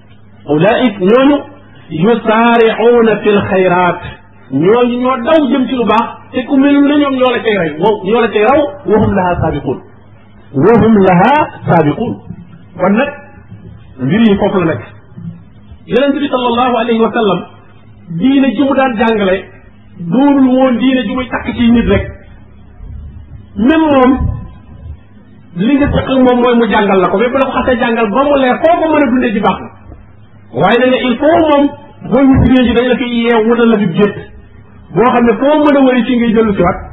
ulaik ñooñu yusaariuuna fi lxayraat ñooñu ñoo daw jëm ci lu baax te ku melul ne ñoom ñoo la cay rey wow ñoo la cay raw wahum laha saabiquun wahum laha saabiquun kon nag mbir yi foofu la nekk yonente bi sallallahu alayhi wa sallam diine ji mu daan jàngale doonul woon diine ji muy takk ci nit rek même moom li nga takk moom mooy mu jàngal la ko mais bu la ko xasee jàngal ba mu leer foo ko mën a dundee ji baax na waaye dañ ne il faut moom boo ñu diine ji dañ la fi yeew wutal la fi jët boo xam ne foo mën a wari ci ngay dellu si waat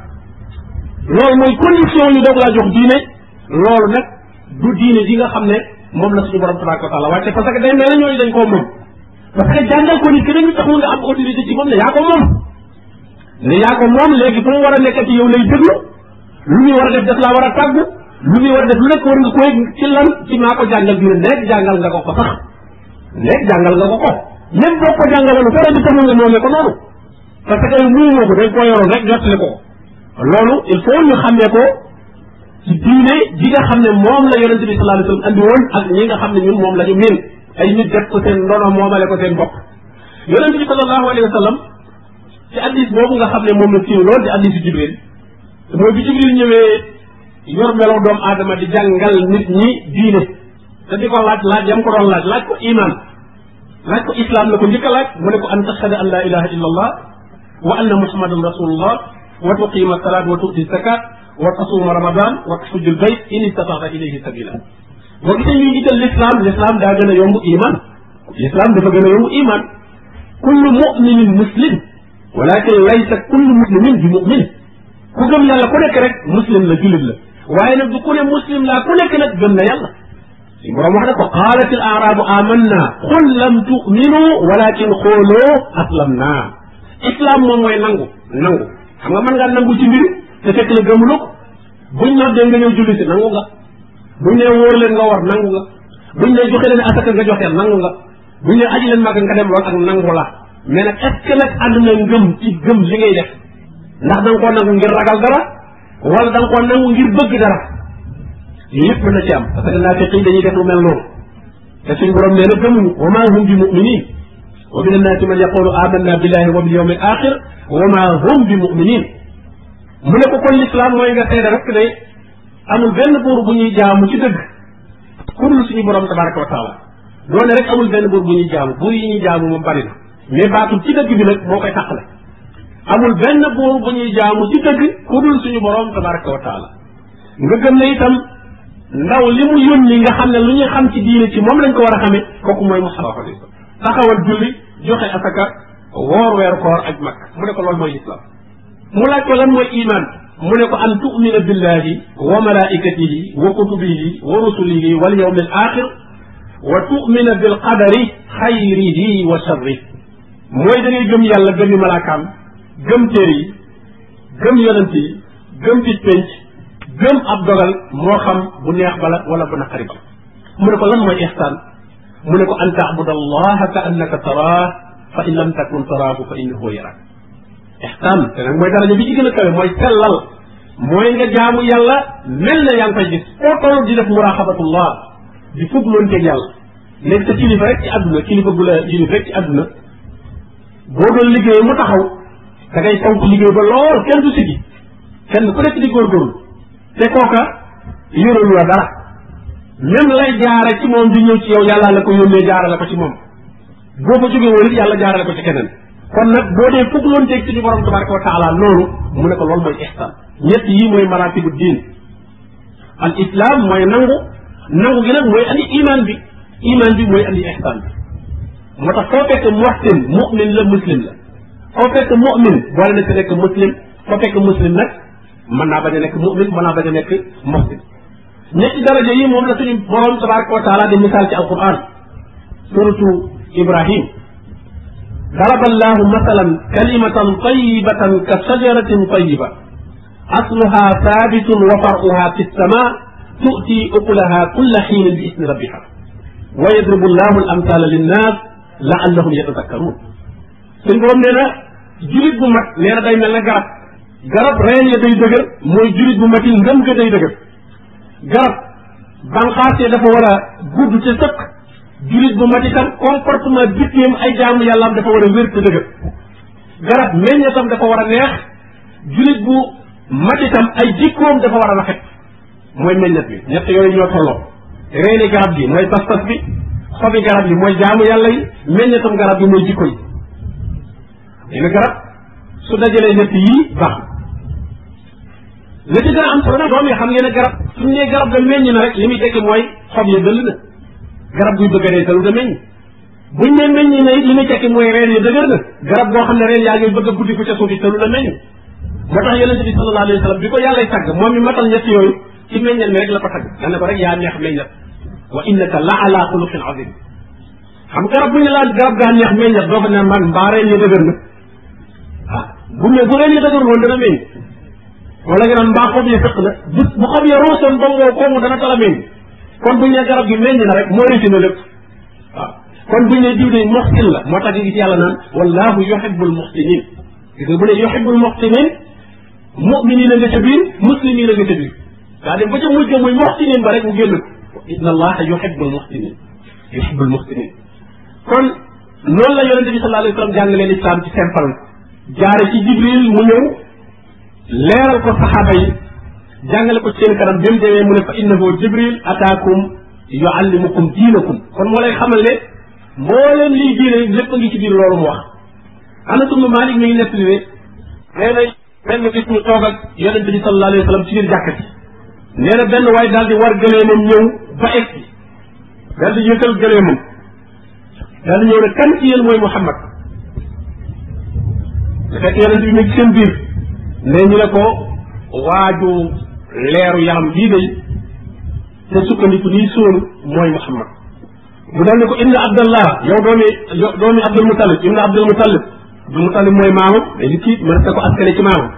loolu mooy condition yu doog laa jox diine loolu nag du diine ji nga xam ne moom la suñu borom tabaraka wa taala wàcce parce que day mel ne ñooñu dañ koo moom parce que jàngal ko nit ki dañu taxul nga am autorité ci moom ne yaa ko moom ne yaa ko moom léegi fu mu war a nekk ci yow lay déglu lu muy war a def daf laa war a tàggu lu muy war a def lu nekk war nga koy ci lan ci maa ko jàngal bi ne nekk jàngal nga ko ko sax nekk jàngal nga ko ko même boo ko jàngaloon fere bi taxul nga moomee ko noonu parce que muy moo ko dañ ko yoroon rek jottali ko loolu il faut ñu xamee ko ci diine ji nga xam ne moom la yonente bi sallallahu alayhi wasallam andi woon ak ñi nga xam ne ñun moom la ñu miin ay nit def ko seen ndono moomale ko seen bopp yonente bi sallallahu alayhi wa sallam ci addis boobu nga xam ne moom la siiw lool di addisu jibril mooy bi jibril ñëwee yor melow doomu aadama di jàngal nit ñi diine te di ko laaj laaj yam ko doon laaj laaj ko iman laaj ko islam la ko njëkk a laaj mu ne ko an tashhada an la ilaha illa allah wa anna muhammadan rasulullah wa tuqima salat wa tu'ti zakat wa tasuma ramadan wa tahujju al bayt in istataata ilayhi sabila boo gisee ñuy jiital l'islam l'islam daa gën a yomb iman l'islam dafa gën a yomb iman kullu muminin muslim walakin laysa kullu muslimin bi mumin ku gëm yàlla ku nekk rek muslim la jullit la waaye nag du ku ne muslim laa ku nekk nag gëm na yàlla si borom wax na ko qaalat al arabu amanna qul lam tuminu walakin xooloo aslamna islam moom mooy nangu nangu xam nga mën ngaa nangu ci mbir te fekk la gëmuloo ko buñ noddee nga ñëw julli si nangu nga buñ ne wóor leen nga war nangu nga buñ ne joxe leen asaka nga joxeel nangu nga buñ ne aji leen màgg nga dem lool ak nangu la mais nag est ce que nag ànd na ngëm ci gëm li ngay def ndax da nga koo nangu ngir ragal dara wala da nga koo nangu ngir bëgg dara yooyu yëpp mën na ci am parce que naafiq yi dañuy def lu mel noonu te suñu borom nee na gëmuñu wa ma hum bi muminin wa min annaasi man yaqulu amanna billahi wa bil yawmil axir wa ma hum bi muminin mu ne ko kon l'islam mooy nga seede rek ne amul benn buur bu ñuy jaamu ci dëgg ku dul suñu borom tabaraka wa taala doone rek amul benn buur bu ñuy jaamu buur yi ñuy jaamu moom bari na mais baatul ci dëgg bi nag moo koy tàqale amul benn buur bu ñuy jaamu ci dëgg ku dul suñu borom tabaraka wa taala nga gëm ne itam ndaw li mu yónni nga xam ne lu ñuy xam ci diine ci moom lañ ko war a xamee kooku mooy Muhammad taxawal julli joxe asaka woor weer koor aj mag mu ne ko loolu mooy islam mu laaj ko lan mooy iman mu ne ko an tu'mina billahi wa malaikatihi wa kutubihi wa rusulihi wal yawmil axir wa tu'mina bil qadari xayrihi wa sharrihi mooy da ngay gëm yàlla gëm yi malaakaam gëm téere yi gëm yonent yi gëm ci penc gëm ab dogal moo xam bu neex bala wala bu naqari ba mu ne ko lan mooy ihsaan mu ne ko an ta'buda allaha ka annaka taraah fa in lam takun taraahu fa innahu yaraak ihsaan te nag mooy daraja bi ci gën a kawe mooy sellal mooy nga jaamu yàlla mel na yaa ngi koy gis foo toll di def muraqabatullah di fugloonteeg yàlla nekk sa kilifa rek ci àdduna kilifa gu la yilif rek ci àdduna boo doon liggéey mu taxaw da ngay fonk liggéey ba lool kenn du sigi kenn ku nekk di góorgóorlu te kooka yorul la dara même lay jaare ci moom di ñëw ci yow yàlla la ko yónnee jaarale ko ci moom boo ko jógee woon it yàlla jaarale ko ci keneen kon nag boo dee fugloonteeg suñu borom tabaraka wa taala noonu mu ne ko loolu mooy ihsaan ñett yii mooy maratibu diin al islam mooy nangu nangu gi nag mooy andi iman bi iman bi mooy andi ihsaan bi moo tax foo fekk muhsin mu'min la muslim la foo fekk mu'min boole na ci nekk muslim foo fekk muslim nag mën naa bañ a nekk mu'min mën naa bañ a nekk muhsin ñetti daraja yi moom la suñu borom tabaraka wa taala di misaal ci alquran suratu ibrahim daraba allahu masalan kalimatan tayyibatan ka shajaratin tayyiba asluha thabitun wa far'uha fi sama tu'ti ukulaha kulla xiinin bi ismi rabbiha wa yadribu allahu al amthala linnas la'allahum yatadakkarun suñ borom nee na julit bu mat nee na day mel na garab garab reen ya day dëgër mooy julit bu mat yi ngëm ga day dëgër garab banqaas ya dafa war a gudd te sëkk julit bu mat itam comportement bitteem ay jaamu yàllaam dafa war a wér te dëgër garab meññetam dafa war a neex julit bu mat itam ay jikkoom dafa war a rafet mooy meññet bi ñett yooyu ñoo tolloo reeni garab gi mooy pas-pas bi xobi garab yi mooy jaamu yàlla yi meññetam garab yi mooy jikko yi léegi garab su dajalee ñett yii baax la ci gën a am solo nag doom yi xam ngeen ne garab suñu nee garab ga meññ na rek li muy tekki mooy xob ya dëll na garab guy bëgg a dee talu da meññ buñ ne meññ na it li muy tekki mooy reen ya dëgër na garab boo xam ne reen yaa ngi bëgg a guddi ko ca suufi talu da meññ moo tax yonente bi sallallahu alayhi wa sallam bi ko yàllay tagg moom mi matal ñett yooyu ci meññal mi rek la ko tagg dana ko rek yaa neex meññat wa innaka la ala xuluqin azim xam garab bu ñu laal garab gaa neex meññat doo ko ne man mbaa reen ya dëgër na ah bu ne bu reen ya dëgër woon dana meññ wala nga naan mbaa xob ya sëq na bu bu xob ya roosoon ba ngoo koomu dana tala meññ kon bu ñu ne garab gi meññ na rek moo réussir na lépp waaw kon bu ñu ne diw de muxsin la moo tax nga gis yàlla naan wallahu yuhibbul muxsinin gis nga bu ne yuhibbul muxsinin mu'minina nga ca biir muslimina nga ca biir daa dem ba ca mujj muy muxsinin ba rek mu génn ko inna allaha yuhibbul muxsinin yuhibbul muxsinin kon noonu la yonente bi sallallahu alayhi wa sallam jàngale lislaam ci simple jaare ci jibril mu ñëw leeral ko saxaaba yi jàngale ko ci seen kanam bi mu demee mu ne fa innahu jibril ataakum yuallimukum diinakum kon moo lay xamal ne mbooleem lii diine lépp a ngi ci biir loolu mu wax Anas ibn Malik mi ngi nettali ne nee na benn bis ñu toog ak yonente bi sallallahu alayhi wa sallam ci biir jàkka ci nee na benn waay daal di war gëleemam ñëw ba egg si daal di yëkkal gëleemam daal di ñëw ne kan ci yéen mooy Muhammad da fekk yonente bi mi ngi seen biir ne ñu ne ko waaju leeru yaram bii day te sukkandiku nii sóonu mooy Muhammad mu dal ne ko inna abdallah yow doomi doomi Abdul Mutalib inna Abdul Mutalib Abdul Mutalib mooy maamam léegi kii mën na ko askane ci maamam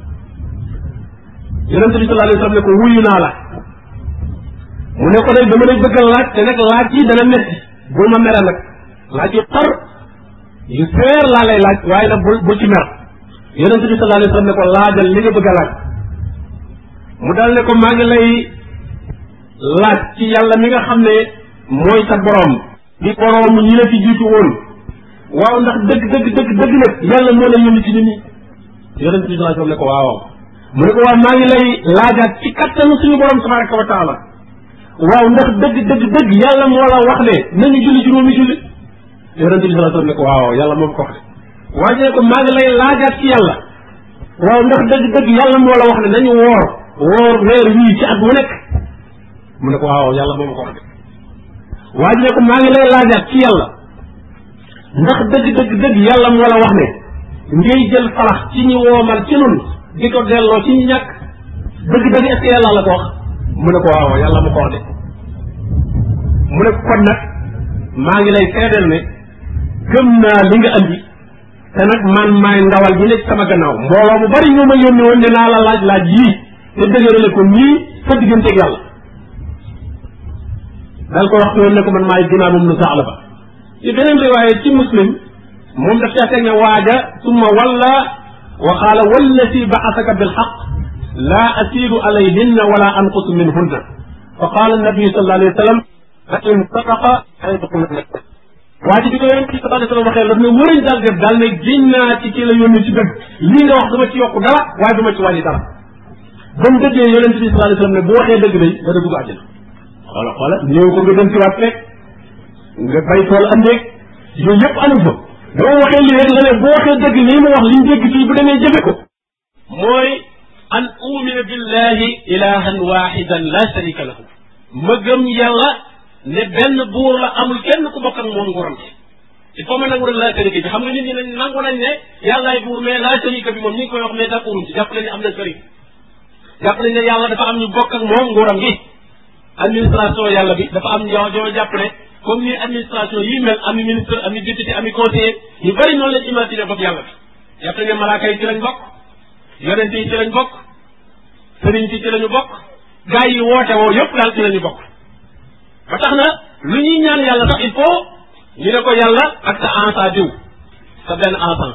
yonente bi sallallahu alayhi wa sallam ne ko wuyu naa la mu ne ko nag dama lay bëgg a laaj te nag laaj yi dana metti bul ma mere nag laaj yu tar yu seer laa lay laaj waaye nag bul bul ci mer yonente bi sallallahu alayhi wa sallam ne ko laajal li nga bëgg a laaj mu dal ne ko maa ngi lay laaj ci yàlla mi nga xam ne mooy sa borom di borom ñi la fi jiitu woon waaw ndax dëgg dëgg dëgg dëgg nag yàlla moo la yónni ci nit ñi yonente bi sallallahu alayhi wa sallam ne ko waaw mu ne ko waaw maa ngi lay laajaat ci kattanu suñu borom tabaraka wa taala waaw ndax dëgg dëgg dëgg yàlla moo la wax ne nañu julli juróomi julli yonente bi sallallahu alayhi wa sallam ne ko waaw yàlla moom ko wax de waaye ne ko maa ngi lay laajaat ci yàlla waaw ndax dëgg dëgg yàlla moo la wax ne nañu woor woor weer wii ci at mu nekk mu ne ko waaw yàlla moom ko wax de waaye ne ko maa ngi lay laajaat ci yàlla ndax dëgg dëgg dëgg yàlla moo la wax ne ngay jël falax ci ñu woomal ci nun di ko delloo ci ñu ñàkk dëgg-dëgg est-ce que yàlla la ko wax mu ne ko waaw yàlla mu ko wax de mu ne kon nag maa ngi lay seedeel ne gëm naa li nga andi te nag man maay ndawal gi nekk sama gannaaw mbooloo mu bari ñoo ma yónni woon ne naa la laaj laaj yii te dëgërale ko nii sa digganteeg yàlla dal ko wax woon ne ko man maay Dimaam ibnu Sa'laba ci beneen riwaaye ci muslim moom daf caa teg ne waaja summa walla wa qaala wallati ba'athaka bilhaq laa asiidu alayhinna wala anqusu minhunna fa qaala annabiyu sallallahu alayhi wa sallam fa in sadaqa aydukum waa ji bi ko yonent bi sallallahu alayhi wa sallam waxee daf ne wërañ daal def daal ne giñ naa ci kii la yónni ci dëgg lii nga wax dama ci yokku dara waaye dama ci wàññi dara ba mu dëggee yonent bi sallallahu alayhi wa sallam ne bu waxee dëgg day dana dugg àjjana xoola xoola ñëw ko nga dem ci waat rek nga bay tool andeeg yooyu yëpp anu fa boo waxee lii rek la ne boo waxee dëgg lii mu wax liñ dégg fii bu demee jëfe ko mooy an umina billahi ilahan wahidan la sharika lahu ma gëm yàlla ne benn buur la amul kenn ku bokk ak moom nguuram ci il faut ma nangu rek la sharika bi xam nga nit ñi nañ nangu nañ ne yàllaay buur mais la sharika bi moom ñi ngi koy wax mais d'accorduñ ci jàpp nañ ne am na sharik jàpp nañ ne yàlla dafa am ñu bokk ak moom nguuram gi administration yàlla bi dafa am ñoo ñoo jàpp ne comme ni administration yi mel ami ministre ami député ami conseiller ñu bëri noonu lañ imaginer bopp yàlla bi jàpp nañ ne malaaka yi ci lañ bokk yonent yi ci lañ bokk sëriñ ci ci lañu bokk gars yi woote woo yëpp daal ci lañu bokk ba tax na lu ñuy ñaan yàlla sax il faut ñu ne ko yàlla ak sa ansa diw sa benn ansan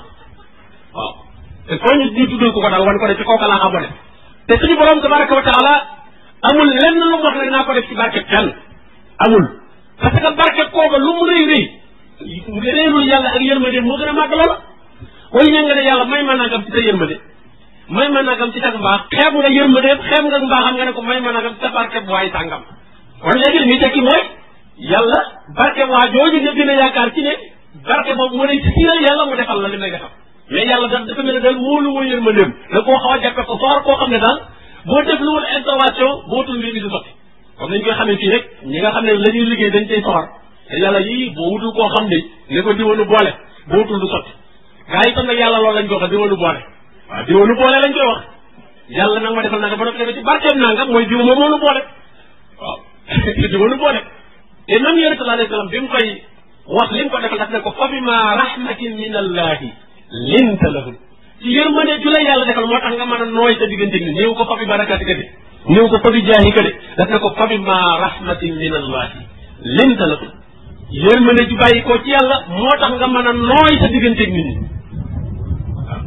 waaw il faut ñu ñu tuddal ko ko daal wan ko ne ci kooka laa abonné te suñu borom tabaraka wa taala amul lenn lu mu wax rek naa ko def ci barke kenn amul parce que barke kooka lu mu rëy rëy réerul yàlla ak yërmande moo gën a màgg loola wala ña nga ne yàlla may ma nangam ci sa yërmande may ma nangam ci sa mbaax xeeb nga yërmande xeeb nga mbaaxam nga ne ko may ma nangam ci sa barke bu waay sàngam kon léegi li muy tekki mooy yàlla barke waa jooju nga gën a yaakaar ci ne barke boobu mu lay siral yàlla mu defal la li may defal mais yàlla da dafa mel ne daal wóolu woo yërmandeem da koo xaw a jàppe ko soor koo xam ne daal boo def lu wul intervention bootul mbir mi du sotti comme nañ koy xamee fii rek ñi nga xam ne la ñuy liggéey dañ cay soxar te yàlla yii boo wutul koo xam ne ne ko diwanu boole bootul du sotti gaa yi tam nag yàlla loolu lañ koy wax diwanu boole waaw diwanu boole lañ koy wax yàlla nag ma defal nanga ba noppi ci barkeem nangam mooy diw moom moonu boole waaw diwanu boole te même yonent sallallahu alayhi wa sallam bi mu koy wax li mu ko defal daf ne ko fa bima rahmatin min allahi linta lahum ci yërmande ju la yàlla defal moo tax nga mën a nooy sa diggante ni néew ko fa bi barakaati ka de néew ko fa bi jaahi ka de daf ne ko fa bima rahmatin min allahi linta lahum yërmande ju bàyyi ko ci yàlla moo tax nga mën a nooy sa diggante nit ñi waaw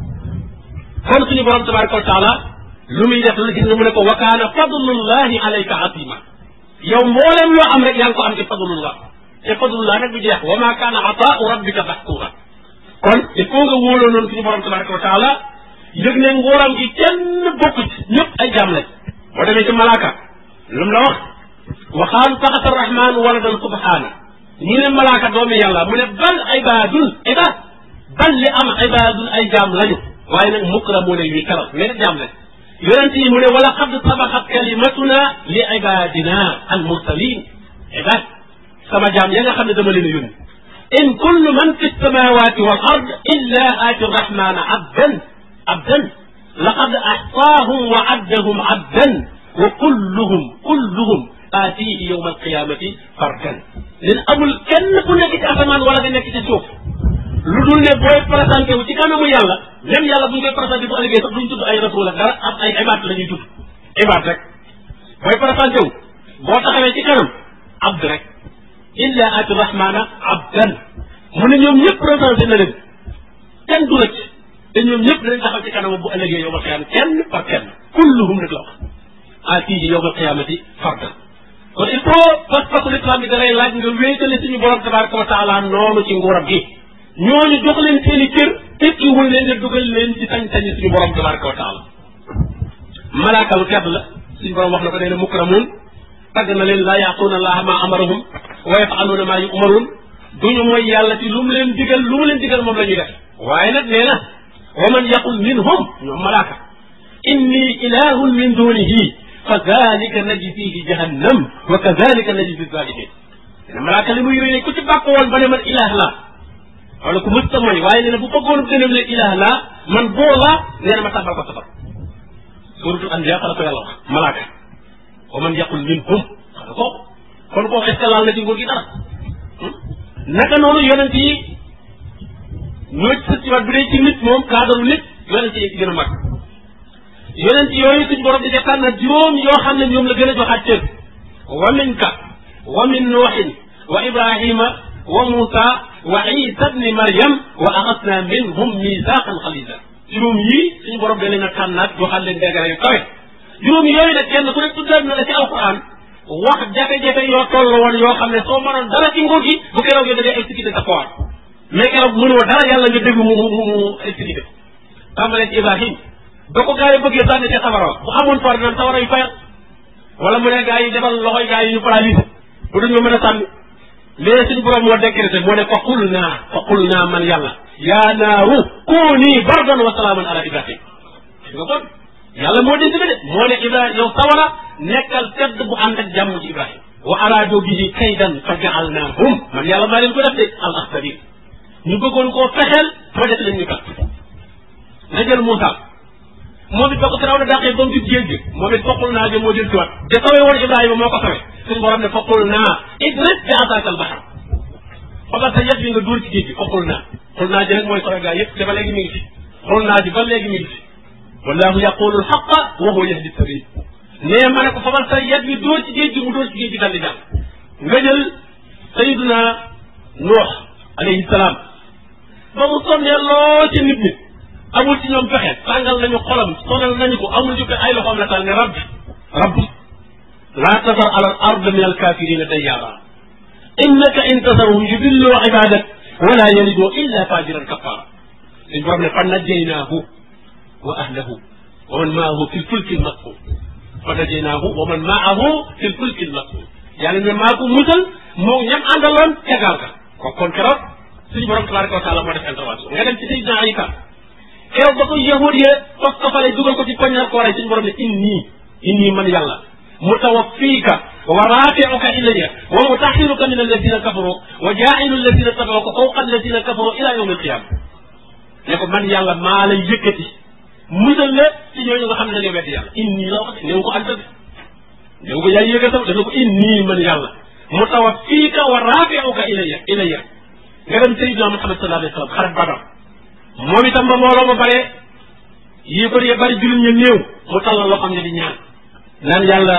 kon suñu borom tabaraka wa taala lu muy def la gis nga mu ne ko wa kaana fadlullahi alayka azima yow mboolem loo am rek yaa ngi ko am ci fadlullah te fadlullah nag bu jeex wa ma kaana ataau rabbika mahsura kon il faut nga wóoloo noonu suñu borom tabaraka wa taala yëg ne nguuram gi kenn bokku ci ñëpp ay jaam lañ boo demee ci malaaka lu mu la wax waxaan taxata rahman waladan subhana ñu ne malaaka doomi yàlla mu ne bal ibadun ibad bal li am ibadun ay jaam lañu waaye nag mukramuuna yuy karal mais nag jaam lañ yonent yi mu ne wala qad sabaqat kalimatuna li ibadina al mursalin ibad sama jaam ya nga xam ne dama leen a yónni in kullu man fi samawati wal ard illa aati rahmana abdan abdan laqad ahsaahum wa addahum abdan wa kulluhum kulluhum aatihi yawma alqiyamati fardan leen amul kenn ku nekk ci asamaan wala nga nekk ci suuf lu dul ne booy présenté wu ci kanamu yàlla même yàlla bu ñu koy présenté bu ëllëgee sax duñ tudd ay rasul ak dara am ay ibaat la ñuy tudd ibaat rek booy présenté wu boo taxawee ci kanam abd rek illa ati rahmana abdan mu ne ñoom ñëpp présenté na leen kenn du rëcc te ñoom ñëpp danañ taxaw ci kanam bu ëllëgee yow ma xiyam kenn par kenn kulluhum nag la wax aatihi yow ma xiyamati fardan kon il faut pas-pasu l'islam bi da ngay laaj nga wéetale suñu borom tabaraka wa taala noonu ci nguuram gi ñooñu jox leen seen i cër tekkiwul leen nga dugal leen ci sañ-sañi suñu borom tabaraka wa taala malaaka lu tedd la suñu borom wax na ko nee na mukramun tagg na leen laa yaatuuna allaha ma amarahum wa yafaluuna maa yumaruun duñu mooy yàlla ci lu mu leen digal lu mu leen digal moom la ñuy def waaye nag nee na wa man yaqul minhum ñoom malaaka inni ilahun min dunihi fa dalika najzihi jahannam wa kadalika najzi zalimin nee na malaaka li muy réy ku ci bàkk woon ba ne man ilah la wala ku mësta mooy waaye nee na bu bëggoon gënam ne ilaah laa man booba nee na ma tàbbal ko safar suratul anbiya xala ko yàlla wax malaaka wa man yaqul minhum xam nga kooku kon kooku est-ce que laal na ci nguur gi dara naka noonu yonent yi ñoo ci sëcc waat bu dee ci nit moom kaadaru nit yonent yi ci gën a mag yonent yooyu suñ borom di ca tànn juróom yoo xam ne ñoom la gën a joxaat cër wa minka wa min nuuhin wa ibrahima wa muusa wa isa bni maryam wa axasna minhum misaqan xalisa juróom yii suñu borom da leen a tànnaat joxaat leen dégare yu kawe juróom yooyu nag kenn ku nekk tuddal na la ci alquran wax jafe-jafe yoo toll woon yoo xam ne soo mënoon dara ci nguur gi bu keroog yow da ngay exécuté sa pouvoir mais keroog mënoo dara yàlla nga déglu mu mu mu exécuté tàmbalee ci ibrahim ba ko gaa yi bëggee sànni ca safara bu xamoon for naan safara yu fayal wala mu ne gaa yi defal loxoy gaa yi ñu paralysé bu duñu mën a sànni léegi suñu borom moo décrété moo ne fa qul naa fa qul naa man yàlla yaa naaru kuuni bardan wa salaaman ala ibrahim nga kon yàlla moo décidé de moo ne ibrahim yow sawara nekkal tedd bu ànd ak jàmm ci ibrahim wa araado bihi kaydan fa jaalnaahum man yàlla maa leen ko def de al axsarin ñu bëggoon koo fexeel ma def leen ñu kat na jël Moussa moom it ba ko Firawna dàqee ba mu jub géej gi moom it foqul naa jo moo jël ci wat te sawe woon Ibrahima moo ko sawe suñu borom ne foqul naa idris bi asaaka al bahar faba sa yet bi nga dóor ci géej gi foqul naa xul naa ji nag mooy sawe gaa yëpp te ba léegi mi ngi fi xul naa ji ba léegi mi ngi fi wallahu yaqulu al haqa wa huwa yahdi sabil nee ma ne ko fabal sa yet bi dóor ci géej gi mu dóor ci géej gi dal di jàll nga jël sayiduna Nuux alayhi salaam ba mu sonnee loo ci nit ñi amul ci ñoom pexe tàngal nañu xolam sonal nañu ko amul ci ay loxoom la taal ne rabbi rabbi laa tasar ala al ard min al kafirina dayyaara innaka in tasarhum yudillu ibadak wala yalidu illa fajiran kafara suñ borom ne fa najaynaahu wa ahlahu wa man maahu fi lfulki lmasfun fa najaynaahu wa man maahu fi lfulki lmasfun yàlla ne maa ko musal moo ñam àndaloon ca gaal ga ko kon keroog suñu borom tabaraka wa taala moo def intervention nga dem ci Seydina Isa keroog ba ko yahud ya fas ko fale dugal ko ci poñar ko waray suñu borom ne inni inni man yàlla mutawaffiika wa rafi'uka ilayya wa mutahhiruka min alladina kafaru wa ja'ilu alladina tabauka fawqa alladina kafaru ila yawm alqiyama ne ko man yàlla maa lay yëkkati musal la ci ñooñu nga xam ne dañoo weddi yàlla inni la wax néew ko anta bi néew ko yaay yëgal sax dana ko inni man yàlla mutawaffiika wa rafi'uka ilayya ilayya nga dem Seydina Muhammad sallallahu alayhi wa sallam xarat Badar moom itam ba mbooloo ma bare yi bëri ya bëri jullit ñu néew mu tallal loo xam ne di ñaan naan yàlla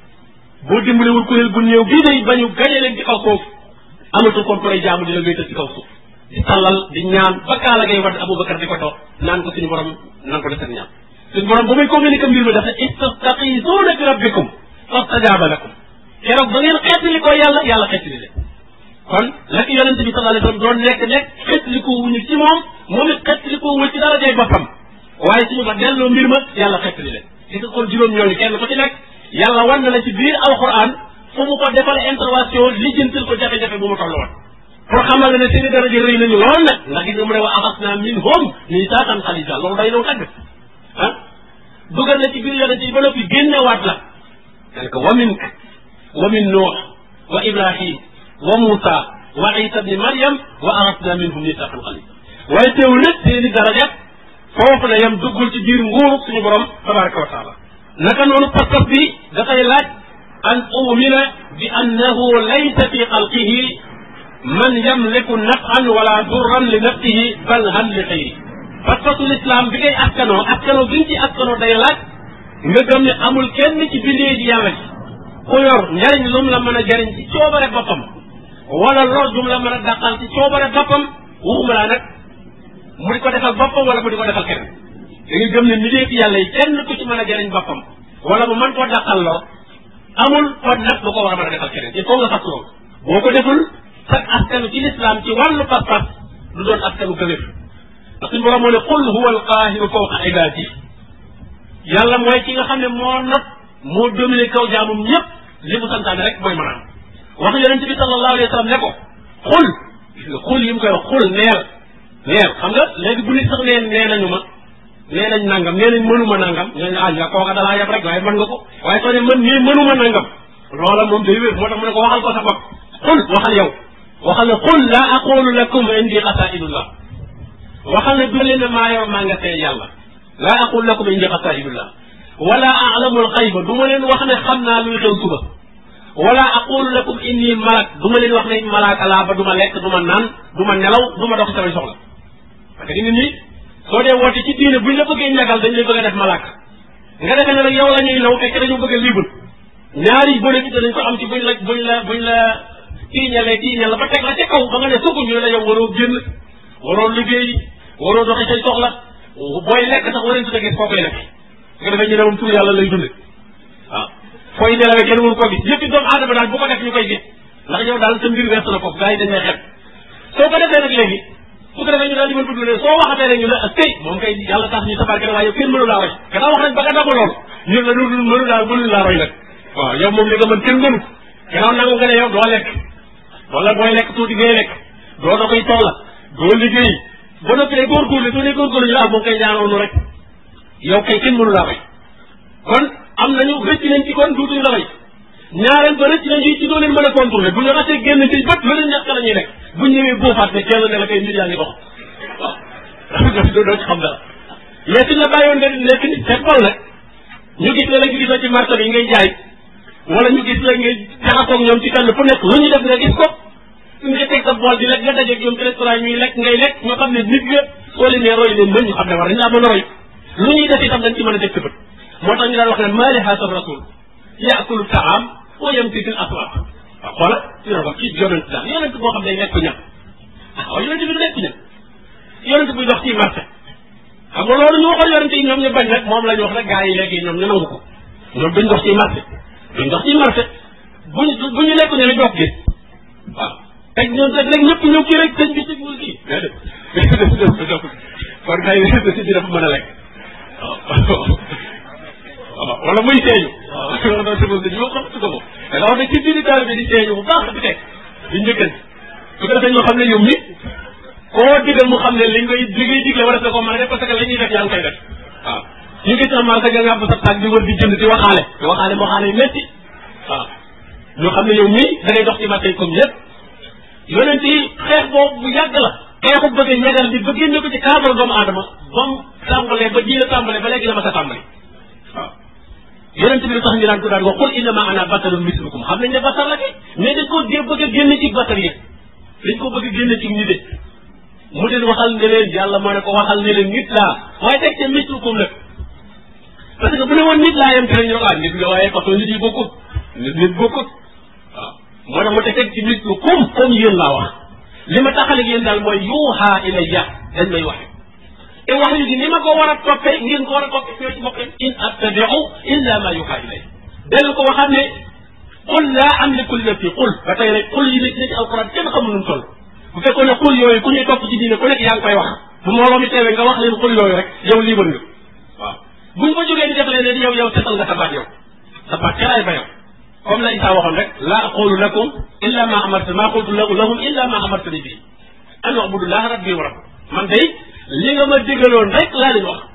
boo dimbalewul kuréel bu néew bii day bañu gañe leen ci kaw suuf amatul kon koy jaamu di la wéetal ci kaw suuf di tallal di ñaan ba kaala ngay wadd Aboubacar di ko toog naan ko suñu borom naan ko def ak ñaan suñu borom ba muy communiqué mbir mi dafa istastaqiisuuna bi rabbikum fastajaaba lakum keroog ba ngeen xeetali ko yàlla yàlla xeetali leen kon la ki yonente bi sallallahu alayhi wasallam doon nekk nekk xeetali ko wuñu ci moom moom it xeetali ko wuñu ci darajay boppam waaye suñu ba delloo mbir ma yàlla xeetali leen di nga kon juróom ñooñu kenn ko ci nekk yàlla wan na la ci biir alquran fu mu ko defal intervention lijjantil ko jafe-jafe bu mu toll woon pour xamal ne seeni daraja rëy nañu lool nag ndax gis nga mu ne wa axasna minhum miisaakan xalisa loolu day naw tagg ah dugal na ci biir yonente yi ba noppi génnewaat la dal ko wa min wa min nuux wa ibrahim wa muusa wa isa bni maryam wa axasna minhum miisaakan xalisa waaye teewul nag seeni daraja foofu la yam duggul ci biir nguuru suñu borom tabaraka wa taala naka noonu pas-pas bi dafay laaj an umina bi annahu laysa fi xalqihi man yamliku nafan wala durran li nafsihi bal han li xëyri pas-pasu l'islam bi ngay askanoo askanoo bi nga ci askanoo day laaj nga gëm ne amul kenn ci bindee ji yàlla ji ku yor njariñ lu mu la mën a jariñ ci coobare boppam wala lor du mu la mën a dàqal ci coobare boppam waxuma laa nag mu di ko defal boppam wala mu di ko defal kenn da nga gëm ne mbindeef yàlla yi kenn ku ci mën a jariñ boppam wala mu mën koo dàqal lor amul kon nag bu ko war a mën a defal keneen il faut nga fas loolu boo ko deful sax askanu ci l'islam ci wàllu pas-pas du doon askanu gëwéf ndax suñu borom moo ne qul huwa alqaahiru fawqa ibaadi yàlla mooy ki nga xam ne moo not moo dominé kaw jaamum ñëpp li mu santaane rek mooy mën a am wax yonente bi sallallahu alayhi wa sallam ne ko xul gis nga xul yi mu koy wax xul neel neel xam nga léegi bu nit sax neen nee nañu ma nee nañ nangam nee nañ mënuma nangam nee nañ ah kooka dalaa yab rek waaye mën nga ko waaye soo ne man nii mënuma nangam loola moom day wér moo tax mu ne ko waxal ko sa bopp xul waxal yow waxal ne qul la aqulu lakum indi xasaidullah waxal ne du leen maa yor maa nga tee yàlla la aqulu lakum indi xasaidullah wala alamul xayba du ma leen wax ne xam naa luy xew suba wala aqulu lakum inni malak du ma leen wax ne malaaka laa ba du ma lekk du ma naan du ma nelaw du ma dox samay soxla parce que nit ñi soo dee woote ci diine buñ la bëggee ñagal dañ lay bëgg a def malaaka nga defee ne nag yow la ñuy naw fekk dañu bëgg a libre ñaari bénéfice dañ ko am ci buñ la buñ la buñ la tiiñalee tiiñal la ba teg la ca kaw ba nga ne sukk ñu ne la yow waroo génn waroo liggéey waroo doxi say soxla booy lekk sax wareen su gis koo koy lekk nga defee ñu ne moom tur yàlla lay dunde waaw fooy nelawee kenn mënu ko gis yëppi doomu aadama daal bu ko def ñu koy gis ndax yow daal sa mbir wees na foofu gars yi dañ lay xet soo ko defee nag léegi su ko defee ñu daal di mën tudd ne soo waxatee rek ñu ne ak tey moom kay yàlla tax ñu tabarke ne waaye yow kenn mënu laa roy gannaaw wax nañ ba nga dama loolu ñun la dul mënu laa mënu laa roy nag waaw yow moom li nga mën kenn mënu gannaaw nangu nga ne yow doo lekk wala booy lekk tuuti ngay lekk doo da koy soxla doo liggéey ba noppi ne góorgóorlu soo ne góorgóorlu ñu la moom kay ñaanoonu rek yow kay kenn mënu laa roy kon am nañu rëcc nañ ci kon duutuñ la roy ñaareel ba rëcc nañ ci doo leen mën a contrôler bu ñu xasee génn ci bët lu leen ñàkk la ñuy nekk buñ ñëwee boofaat ne kenn ne la kay mbir yaa ngi dox waaw doo ci xam dara mais suñ la bàyyoon nga nekk nit seet bal nag ñu gis la la ñu gis la ci marché bi ngay jaay wala ñu gis la ngay jaxasoog ñoom ci tànn fu nekk lu ñu def nga gis ko nga teg sa bool di lekk nga dajeeg ñoom ci restaurant ñuy lekk ngay lekk ñoo xam ne nit nga soo leen nee roy leen mën ñu xam ne war nañ laa mën a roy lu ñuy def itam dañ ci mën a teg sa bët moo tax ñu daan wax ne maali haasa rasul yaakulu taam wa yamshi fil aswaq waaw xoola dina ko ci yonent daal yonent boo xam ne lekk ñam waaw yonent bi du lekk ñam yonent buy dox ci marché xam nga loolu ñu waxoon yonent yi ñoom ñu bañ rek moom la ñu wax rek gars yi léegi ñoom ñu nangu ko ñoom duñ dox ci marché duñ dox ci marché buñ bu ñu lekk ñu ne dox gis waaw teg ñoom teg rek ñëpp ñëw kii rek sëñ bi sëñ kii déedéet kon kay si bi dafa mën a lekk waaw waaw wala muy seeñu waaw wala sëñ bi moom xamatu ko moom da nga wax ne ci biir taal bi di seeñu bu baax di teg di njëkkan su ko defee ñoo xam ne yow mi koo digal mu xam ne li ngay li ngay digle war a ko mën a def parce que la ñuy def yaa ngi koy def waaw ñu gis na marché nga ngàbb sa sac di wër di jënd di waxaale di waxaale waxaale yu métti waaw ñoo xam ne yow mii da ngay dox ci marché yi comme ñëpp yonent yi xeex boobu bu yàgg la xeexu bëgg ñagal bi ba génne ko ci cadre doomu aadama ba mu tàmbalee ba diina tàmbalee ba léegi dama sa tàmbali waaw yonent bi lu tax ñu daan ko daan wax qul innama ana basarun mislukum xam nañ ne basar la kay mais dañ koo dee bëgg a génne ci basar yi dañ ko bëgg a génne ci nit mu leen waxal ne leen yàlla moo ne ko waxal ne leen nit laa waaye teg te mislukum nag parce que bu ne woon nit laa yem te ñu ah nit la waaye façon nit yi bokkut nit nit bokkut waaw moo tax ma te teg ci mislukum comme yéen laa wax li ma taxal ak yéen daal mooy yuuxaa ilayya dañ may waxe te wax yu gi ni ma ko war a toppee ngeen ko war a toppee ñoo ci bokkee in attabiu illa ma yuuxaa ilay dellu ko waxaat ne qul laa amliku li nafsi qul ba tey rek qul yi nekk na ci alquran kenn xamul nu mu toll bu fekkoon ne xul yooyu ku ñuy topp ci diine ku nekk yaa ngi koy wax bu mbooloo mi teewee nga wax leen xul yooyu rek yow libre nga waaw buñ ko jógee di def leen yow yow setal nga sa baat yow sa baat caraay ba yow comme la Isa waxoon rek la aqulu lakum illa ma amartu ma qultu lahum illa ma amartani bi an ubudullaha rabbi wa rabbi man day li nga ma digaloon rek laa leen wax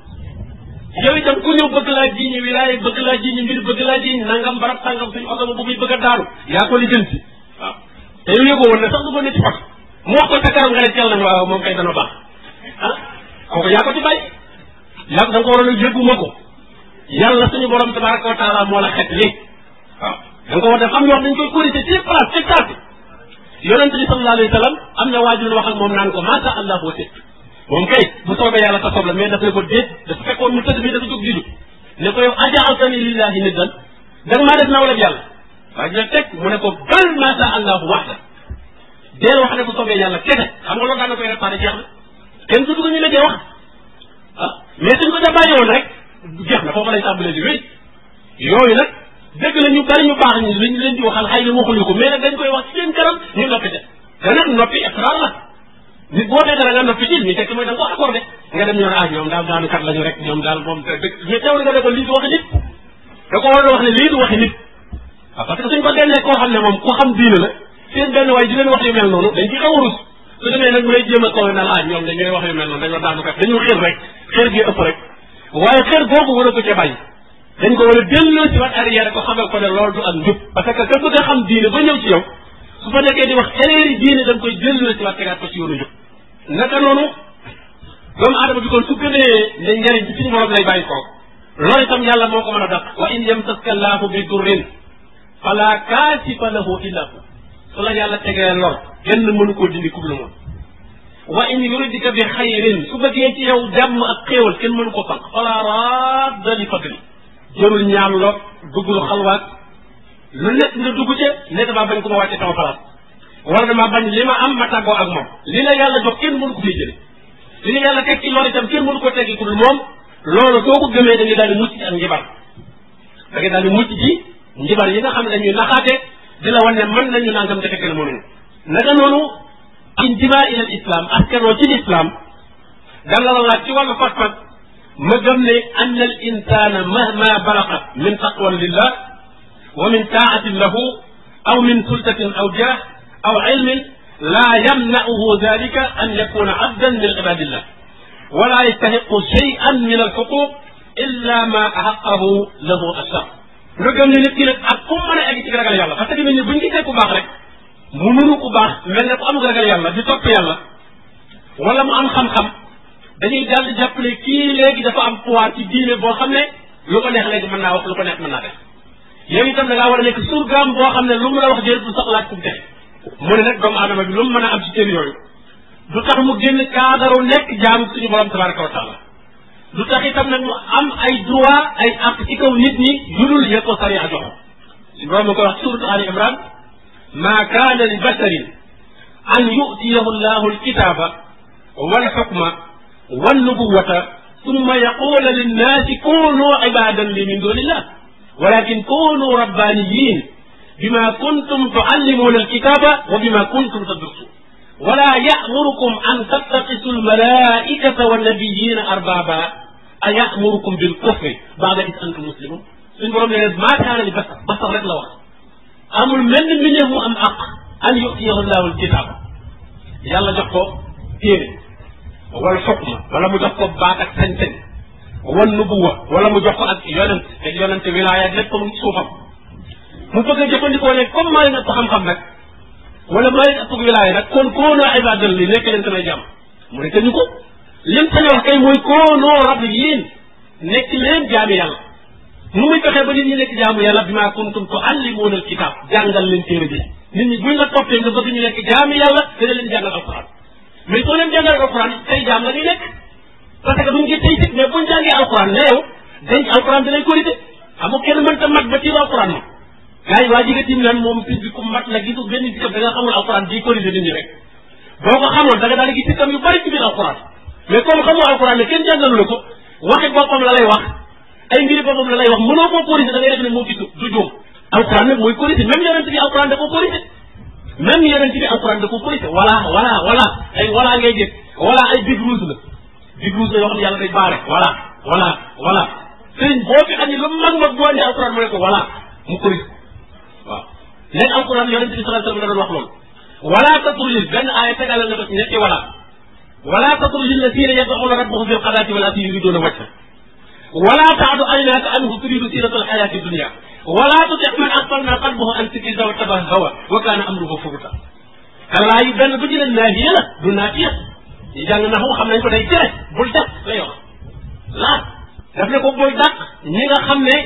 yow itam ku ñëw bëgg laa jiiñi wilaay bëgg laa jiiñi mbir bëgg laa jiiñi nangam barab sangam suñu oto ba bu muy bëgg a daaru yaa ko li jën si waaw te yow yëgoo woon ne sax du ko nit ci oto mu wax ko sa kanam nga ne teel nañu waaw moom kay dana baax ah kooku yaa ko ci bàyyi yaa da nga ko waroon a yëgguma ko yàlla suñu borom tabaraka wa taala moo la xet lii waaw da nga ko war def am yoo xam dañ koy corrigé ci place ci taati yonent bi sallallahu alayhi wa sallam am na waajur wax ak moom naan ko macha allah boo tëj moom kay bu soobee yàlla sa soble mais daf ne ko déet dafa fekkoon mu tëdd bi dafa jóg di jóg ne ko yow ajaaltani lillahi niddan da nga maa def nawla bi yàlla waaye dina teg mu ne ko bal macha allah waxda deel wax ne bu soobee yàlla kese xam nga loolu daan na koy réparé jeex na kenn du ko ñu la wax ah mais suñ ko da bàyyi woon rek jeex na foofu lay tàmbalee di wéy yooyu nag dëgg la ñu bari ñu baax ñi liñ leen di waxal xëy na waxuñu ko mais nag dañ koy wax ci seen kanam ñu noppi te te nag noppi esrar la nit boo dee dara nga noppi ci ñu tekki mooy da nga ko accordé nga dem ñoo ne ah ñoom daal daanukat lañu rek ñoom daal moom mais teewul nga ne ko lii du waxi nit da ko war a wax ne lii du waxi nit waaw parce que suñ ko dennee koo xam ne moom ku xam diine la seen benn waay di leen wax yu mel noonu dañ ci xaw a rus su demee nag mu lay jéem a kaw naan ah ñoom dañuy wax yu mel noonu dañoo daanukat dañu xër rek xër gi ëpp rek waaye xër googu war a ko ca bàyyi dañ ko war a delloo ci wat arrière ko xamal ko ne loolu du ak njub parce que ka bëgg a xam diine ba ñëw ci yow su fa nekkee di wax xereeri diine da nga koy jëllu ci wax tegaat ko ci yoonu njub naka noonu doomu aadama bi kon su gënee ne njariñ ci suñu borom lay bàyyi ko loolu itam yàlla moo ko mën a def wa in yamsaska llaahu bi durrin fala kaasifa lahu illa hu su la yàlla tegee lor kenn mënu koo dindi kublu moom wa in yuridika bi xayrin su bëggee ci yow jàmm ak xéewal kenn mënu ko fanq fala radda li fadli jërul ñaan lo dugg lu xalwaat lu nekk nga dugg ca ne damaa bañ ko ma wàcce sama place war damaa bañ li ma am ma tàggoo ak moom li la yàlla jox kenn mënu ko fiy jële li la yàlla teg ci lor itam kenn mënu ko teggi ku dul moom loolu soo ko gëmee da ngay daal di mucc ci ak njibar da ngay daal di mucc ci njibar yi nga xam ne dañuy naxaate di la wan ne mën nañu nangam te fekkee mënuñu naka noonu intimaa ila al islam askanoo ci l'islam danga la laaj ci wàllu fas-fas ma gëm ne anna al insana mahma balagat min taqwan lillah wa min taatin lahu aw min sultatin aw jah aw ilmin la yamna'uhu dhalika an yakuna abdan min ibadillah wala yastahiqu shay'an min al huquq illa ma ahaqqahu lahu ashar nga gëm ne nit ki nag ak ku mën a egg ci ragal yàlla parce que nit ñi buñ gisee ku baax rek mu nuru ku baax mel ne ku am ragal yàlla di topp yàlla wala mu am xam-xam dañuy daal di jàppale kii léegi dafa am pouvoir ci diine boo xam ne lu ko neex léegi mën naa wax lu ko neex mën naa def yow itam da ngaa war a nekk surgaam boo xam ne lu mu la wax jël du sax laaj ku mu texe mu ne nag doomu aadama bi lu mu mën a am ci cër yooyu du tax mu génn kaadaru nekk jaam suñu borom tabaraka wa taala du tax itam nag mu am ay droit ay àq ci kaw nit ñi judul ya ko sariya joxo suñu borom ko wax suratu Ali Imran ma kaana li basharin an yu'tiyahu llahu alkitaba walxukma wannubuwata summa yaqula linnaasi kunu ibadan li min dunillah walakin kunu rabbaniyin bima kuntum tuallimuna alkitaba wa bima kuntum tadrusun wala ya'murukum an tattaqisu almalaikata wannabiyina arbaba a ya'murukum bilkufri ba'da is antum muslimun suñu borom ne ma kaana li basar basar rek la wax amul mel ni mbindeef mu am aq an yu'tiyahu llahu alkitaba yàlla jox ko téere wala xukma wala mu jox ko baat ak sañ-sañ wan nubuwa wala mu jox ko ak yonent te yonent wilaaya lépp mu suufam mu bëgg a jëfandikoo ne comme maa leen ëpp xam-xam nag wala maa leen ëpp wilaaya nag kon koonoo ibadan li nekk leen samay jàmm mu ne ñu ko lim sañ wax kay mooy koonoo rab yéen nekk leen jaami yàlla nu muy fexee ba nit ñi nekk jaamu yàlla bi maa kuntum tuallimuuna alkitab jàngal leen téere bi nit ñi buñ la toppee nga bëgg ñu nekk jaami yàlla dana leen jàngal alquran mais soo leen jàngal alquran tey jaam la ñuy nekk parce que duñ ngi tey sit mais buñ jàngee alquran ne yow dañ alquran dinañ korité xam nga kenn mënta mat ba tiiru alquran moom gars yi waa ji nga tim naan moom bis bi ku mat la gisu benn sikam da nga xamul alquran di korité nit ñi rek boo ko xamoon da nga daal di gis sikam yu bari ci biir alquran mais comme xamoo alquran ne kenn jàngalu la ko waxi boppam la lay wax ay mbiri boppam la lay wax mënoo koo korité da ngay def ne moo gisu du juum alquran nag mooy korité même yonent bi alquran da ko korité même yonent bi alquran da ko korité voilà voilà voilà ay voilà ngay jëg voilà ay big rouge la big rouge la yoo xam ne yàlla day baare voilà voilà voilà sëriñ boo fi andi lu mag mag boo andi alquran mu ne ko voilà mu korité waaw léegi alquran yonent bi sallallahu alayhi wasallam da doon wax loolu wala tatrujil benn aaya tegalal na ko ci ñetti voilà wala tatrujil ladina yad'una rabbahum bil ghadati wal ashi yuriduna wajha wala ta'du aynaka anhu turidu zinata al hayati dunya wala tuti man aghfalna qalbahu an dhikrina wattaba'a hawa wa kana amruhu furuta kallaa yu benn bu ci ne naafiya la du naafiya yi jàng na xam nañ ko day tere bul def lay wax laat daf ne ko bul dàq ñi nga xam ne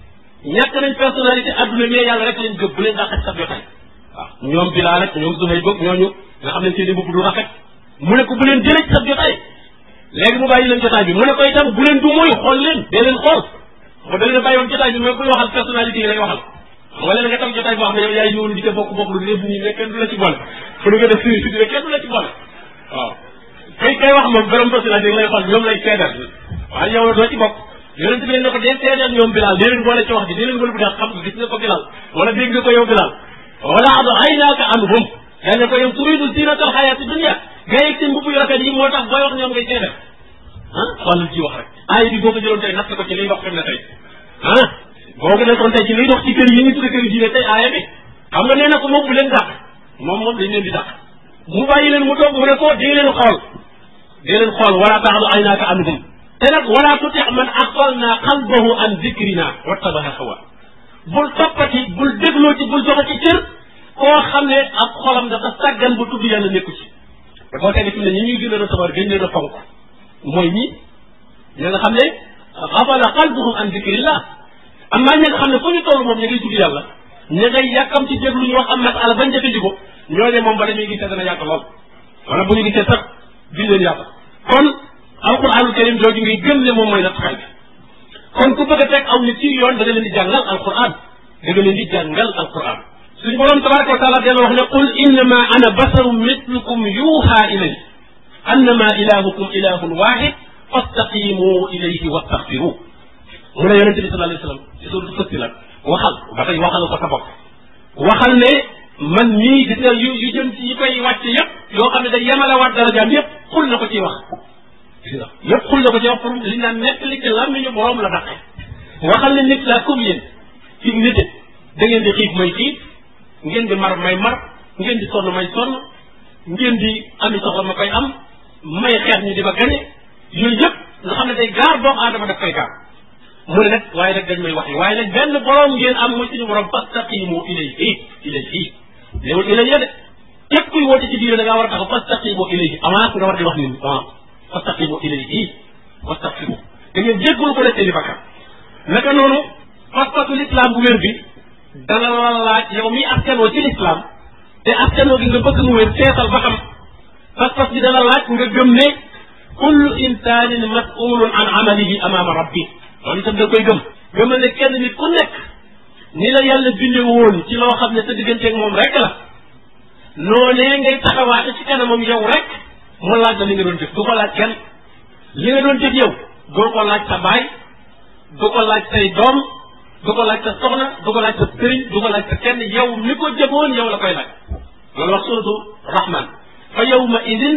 ñàkk nañ personnalité adduna mais yàlla rek leen gëb bu leen dàq sa jotaay waaw ñoom Bilal rek ñoom Zuhayb bëgg ñooñu nga xam ne seen i mbubb du rafet mu ne ko bu leen jëlee ci sa jotaay léegi mu bàyyi leen jotaay bi mu ne ko itam bu leen du mooy xool leen dee leen xool xam nga da leen a bàyyi woon jotaay bi mais buy waxal personnalité yi lay waxal xam nga leen nga toog jotaay boo xam ne yow yaay ñëwoon di ca bokk bokk lu lépp ñi ne kenn du la ci boole fu nga def suri sudi rek kenn du la ci boole waaw kay kay wax moom borom personnalité yi lay xool ñoom lay seedal waaye yow doo ci bokk yonent bi leen ne ko dee seedal ñoom Bilal dee leen boole ci wax ji dee leen wël bu daal xam nga gis nga ko Bilal wala dégg nga ko yow Bilal wala ado aynaka anhum yaa ne ko yow turidu zinatal hayati dunya gaa yeeg seen mbubb yu rafet yi moo tax booy wax ñoom ngay seedal ah xoolal ci wax rek aay bi boo ko jëloon tey natt ko ci liy dox fi mu ne tey ah boo ko defoon tey ci liy dox ci kër yi ñu tudde kër yi diine tey aaya bi xam nga nee na ko moom bu leen dàq moom moom dañ leen di dàq mu bàyyi leen mu toog mu ne ko dee leen xool dee leen xool wala taxdu aynaka anhum te nag wala tuti man axfalna qalbahu an zikrina wattabaha hawa bul toppati bul dégloo ci bul joxe ci cër koo xam ne ab xolam dafa sàggan ba tudd yàlla nekku ci te boo tee ne fi ne ñi ñuy gën a recevoir gën leen a fonk mooy ñi ña nga xam ne xafala qalbuhum an zikrillah am naa ña nga xam ne fu ñu toll moom ña ngay tudd yàlla ña ngay yàkkam ci déglu ñu wax am masala bañ jëfandikoo ñooñu moom ba dañuy gisee dana yàgg lool wala bu ñu gisee sax duñ leen yàgg kon alquranul karim jooju ngay gëm ne moom mooy nattukaay bi kon ku bëgg a teg aw nit ci yoon da nga leen di jàngal alquran da nga leen di jàngal alquran suñu borom tabaraka wa taala dana wax ne qul innama ana basarum mislukum yuuxa ilay annama ilahukum ilahun wahid fastaqimu ilayhi wastaxfiru mu ne yonente bi sallallahu alayhi wa sallam ci suratul Fussilat waxal ba tey waxal ko sa bopp waxal ne man ñii gis nga yu yu jëm ci yi koy wàcc yëpp yoo xam ne day yemale waat darajaam yëpp xul na ko ciy wax gis nga yëpp xul na ko ciy wax pour li naan nekk li ci làmmiñu borom la daqe waxal ne nit laa comme yéen ci nite da ngeen di xiif may xiif ngeen di mar may mar ngeen di sonn may sonn ngeen di ami soxla ma koy am may xeex ñu di ma gañe yooyu yëpp nga xam ne day gaar doomu aadama daf koy gaar mu ne nag waaye nag dañ may wax yi waaye nag benn borom ngeen am muy suñu borom fastaqimu ilayhi ilayhi léewul ilayhi de képp kuy woote ci biir da ngaa war a taxaw fastaqimu ilayhi avance nga war di wax nit ñi avance fastaqimu ilayhi wastaghfiru da ngeen jéggul ko def seen i bakkan naka noonu pas-pasu l'islam bu wér bi dana la laaj yow mi askanoo ci l'islam te askanoo gi nga bëgg mu wér seetal ba xam pas-pas bi dana laaj nga gëm ne kullu insanin mas'ulun an amalihi amama rabbi loolu itam da koy gëm gëmal ne kenn nit ku nekk ni la yàlla binde woon ci loo xam ne sa digganteeg moom rek la noonee ngay taxawaate ci kanamam yow rek mu laaj la li nga doon jëf du ko laaj kenn li nga doon jëf yow doo ko laaj sa baay du ko laaj say doom du ko laaj sa soxna du ko laaj sa sëriñ du ko laaj sa kenn yow mi ko jëfoon yow la koy laaj loolu wax suratu rahman fa yawma idin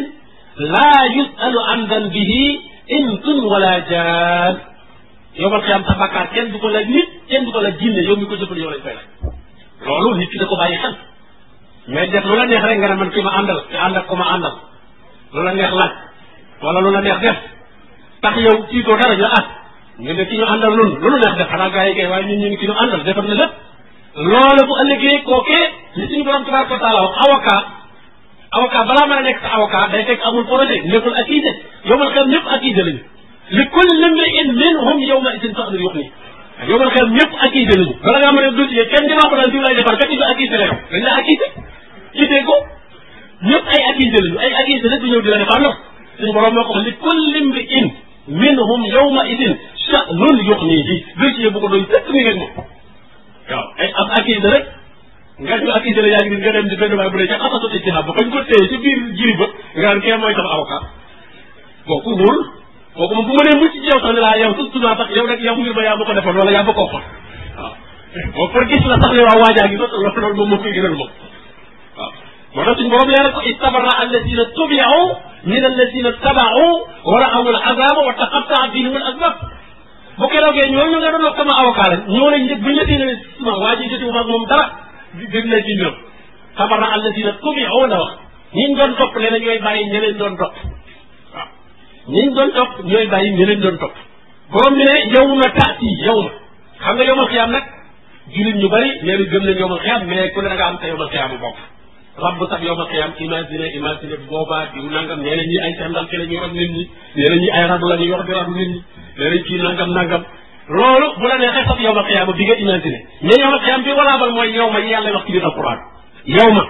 laa yusalu an danbihi insun wala jaan yowmal xiyaam sa bàkkaar kenn du ko laaj nit kenn du ko laaj jinne yow mi ko jëfal yow lañ koy laaj loolu nit ki da ko bàyyi xel mais def lu la neex rek nga ne man ki ma àndal te ànd ak ko ma àndal lu la neex laaj wala lu la neex def tax yow tiitoo dara ñu ah ñu ne ki ñu àndal lun lu nu neex def xanaa gars yi kay waaye ñun ñu ngi ki ñu àndal defar na lépp loola bu ëllëgee kookee li suñu borom tabaraka wa taala wax avocat avocat balaa mën a nekk sa avocat day fekk amul projet nekkul accusé yowmal xiyaam ñëpp accusé lañu li kulli mri'in minhum yawma idin sha'nun yughnihi yowmal xiyaam ñëpp accusé lañu bala ngaa mën a dossier kenn di ko daan diw lay defar fekk du accusé la yow dañ la accusé gisee ko ñëpp ay accusé lañu ay accusé rek du ñëw di la defar nag suñu borom moo ko wax li kulli mri'in minhum yawma idin sha'nun yughnihi dossier bu ko doon sëkk mi ngeen moom waaw ay ab accusé rek nga ñu accusé la yaa ngi nga dem di benn waay bu dee ca xasatu ijtihaad ba fañ ko téye ci biir jiri ba nga naan kee mooy sama avocat kooku wóor kooku moom bu ma nee mucc ci yow sax ne laa yow surtout naa sax yow rek yow mbir ba yaa ma ko defoon wala yaa ma ko xool waaw boo pour gis la sax ne waa waajaa gi sax loolu moom moo koy gënal moom waaw moo tax suñu borom leeral ko istabarra alladina tubi'u min alladina taba'u wa ra'aw al azaba wa taqatta'a bihim al asbab bu keroogee ñooñu nga doon wax sama avocat la ñoo lañ njëkk buñ la séenee sama waa ji jotiwu ak moom dara dégg na ci mbiram istabarra alladina tubi'u la wax ñiñ doon topp leen ñooy bàyyi ña leen doon topp waaw ñiñ doon topp ñooy bàyyi ña leen doon topp borom bi ne yow na taati yow ma xam nga yowmal xiyaam nag jullit ñu bëri nee na gëm nañ yowmal xiyaam mais ku ne da nga am sa yowmal xiyaamu bopp rabb sax yowmal xiyaam imagine imagine boobaa diw nangam nee na ñi ay sandal ki la ñu yor nit ñi nee na ñi ay radu la ñu yor di radu nit ñi nee nañ kii nangam nangam loolu bu la neexee sax yowmal xiyaam bi nga imagine mais yowmal xiyaam bi walaabal mooy yow ma yi yàlla wax ci biir alquran yow ma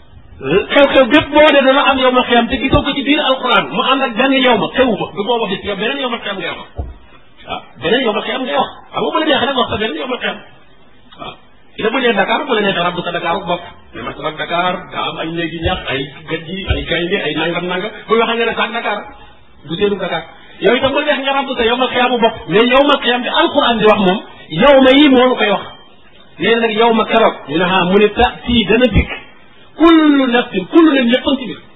xew-xew bépp boo dee dana am yowmal xiyaam te gisoo ko ci biir alquran mu ànd ak benn yow ma xewu ba du booba bis yow beneen yowmal xiyaam ngay wax waaw beneen yowmal xiyaam ngay wax xam nga bu la neexee rek wax sa beneen yowmal xiyaam waaw ci la bu nee Dakar bu la neexee rabbu sa Dakar bopp mais man sama Dakar daa am ay néegi ñax ay gëj yi ay gaynde ay nangam nangam bu waxee nga ne sax Dakar du seenu Dakar yow itam bu neex nga rabbu sa yowmal xiyaamu bopp mais yowmal xiyaam bi alquran di wax moom yow ma yi moo koy wax nee nag yow ma keroog ñu ne ah mu ne ta fii dana dikk kullu nafsin kullu leen ñëppan ci biir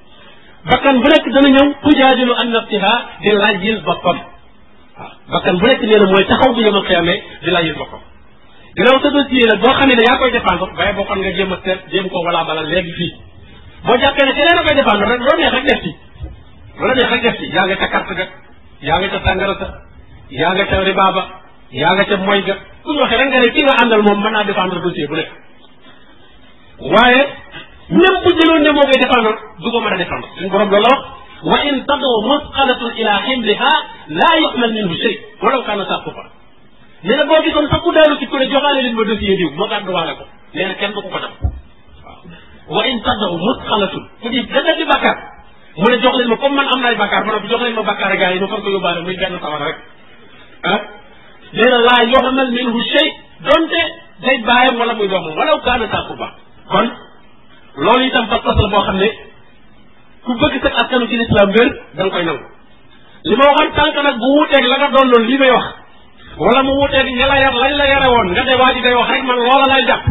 bakkan bu nekk dana ñëw tujaadilu an nafsiha di laajil boppam waaw bakkan bu nekk nee na mooy taxaw bu yowmal xiyaamee di laajil boppam ginnaaw sa dossier nag boo xam ne yaa koy défendre baye boo xam nga jéem a seet jéem ko walaa balal léegi fii boo jàppee ne keneen a koy défendre rek loo neex rek def ci loola neex rek def ci yaa nga ca carte ga yaa nga ca sàngara sa yaa nga ca riba ba yaa nga ca moy ga ku ñu waxee rek nga ne ki nga àndal moom mën naa défendre dossier bu nekk waaye même bu jëloon ne moo koy défendre du ko mën a défendre suñu borom loolu la wax wa in tadoo masqalatun ila ximliha laa yuxmal minhu shay walaw kaana saqufa nee na boo gisoon sax ku daanu ci ku ne joxaale leen ma dossier diw ma gàdduwaale ko nee na kenn du ko ko def waaw wa in tadoo masqalatun ku di danga di bàkkaar mu ne jox leen ma comme man am naay bàkkaar ma ne jox leen ma bàkkaar gars yi ma far ko yóbbaale muy benn sawar rek ah nee na laa yuxmal minhu shay donte day bàyyam wala muy doomam walaw kaana saqufa kon loolu itam pas-pas la boo xam ne ku bëgg sa askanu ci lislaam wér da nga koy nangu li ma waxoon tànk nag bu wuuteeg la nga doon loolu li may wax wala mu wuuteeg ña la yar lañ la yare woon nga de waa ji day wax rek man loola lay jàpp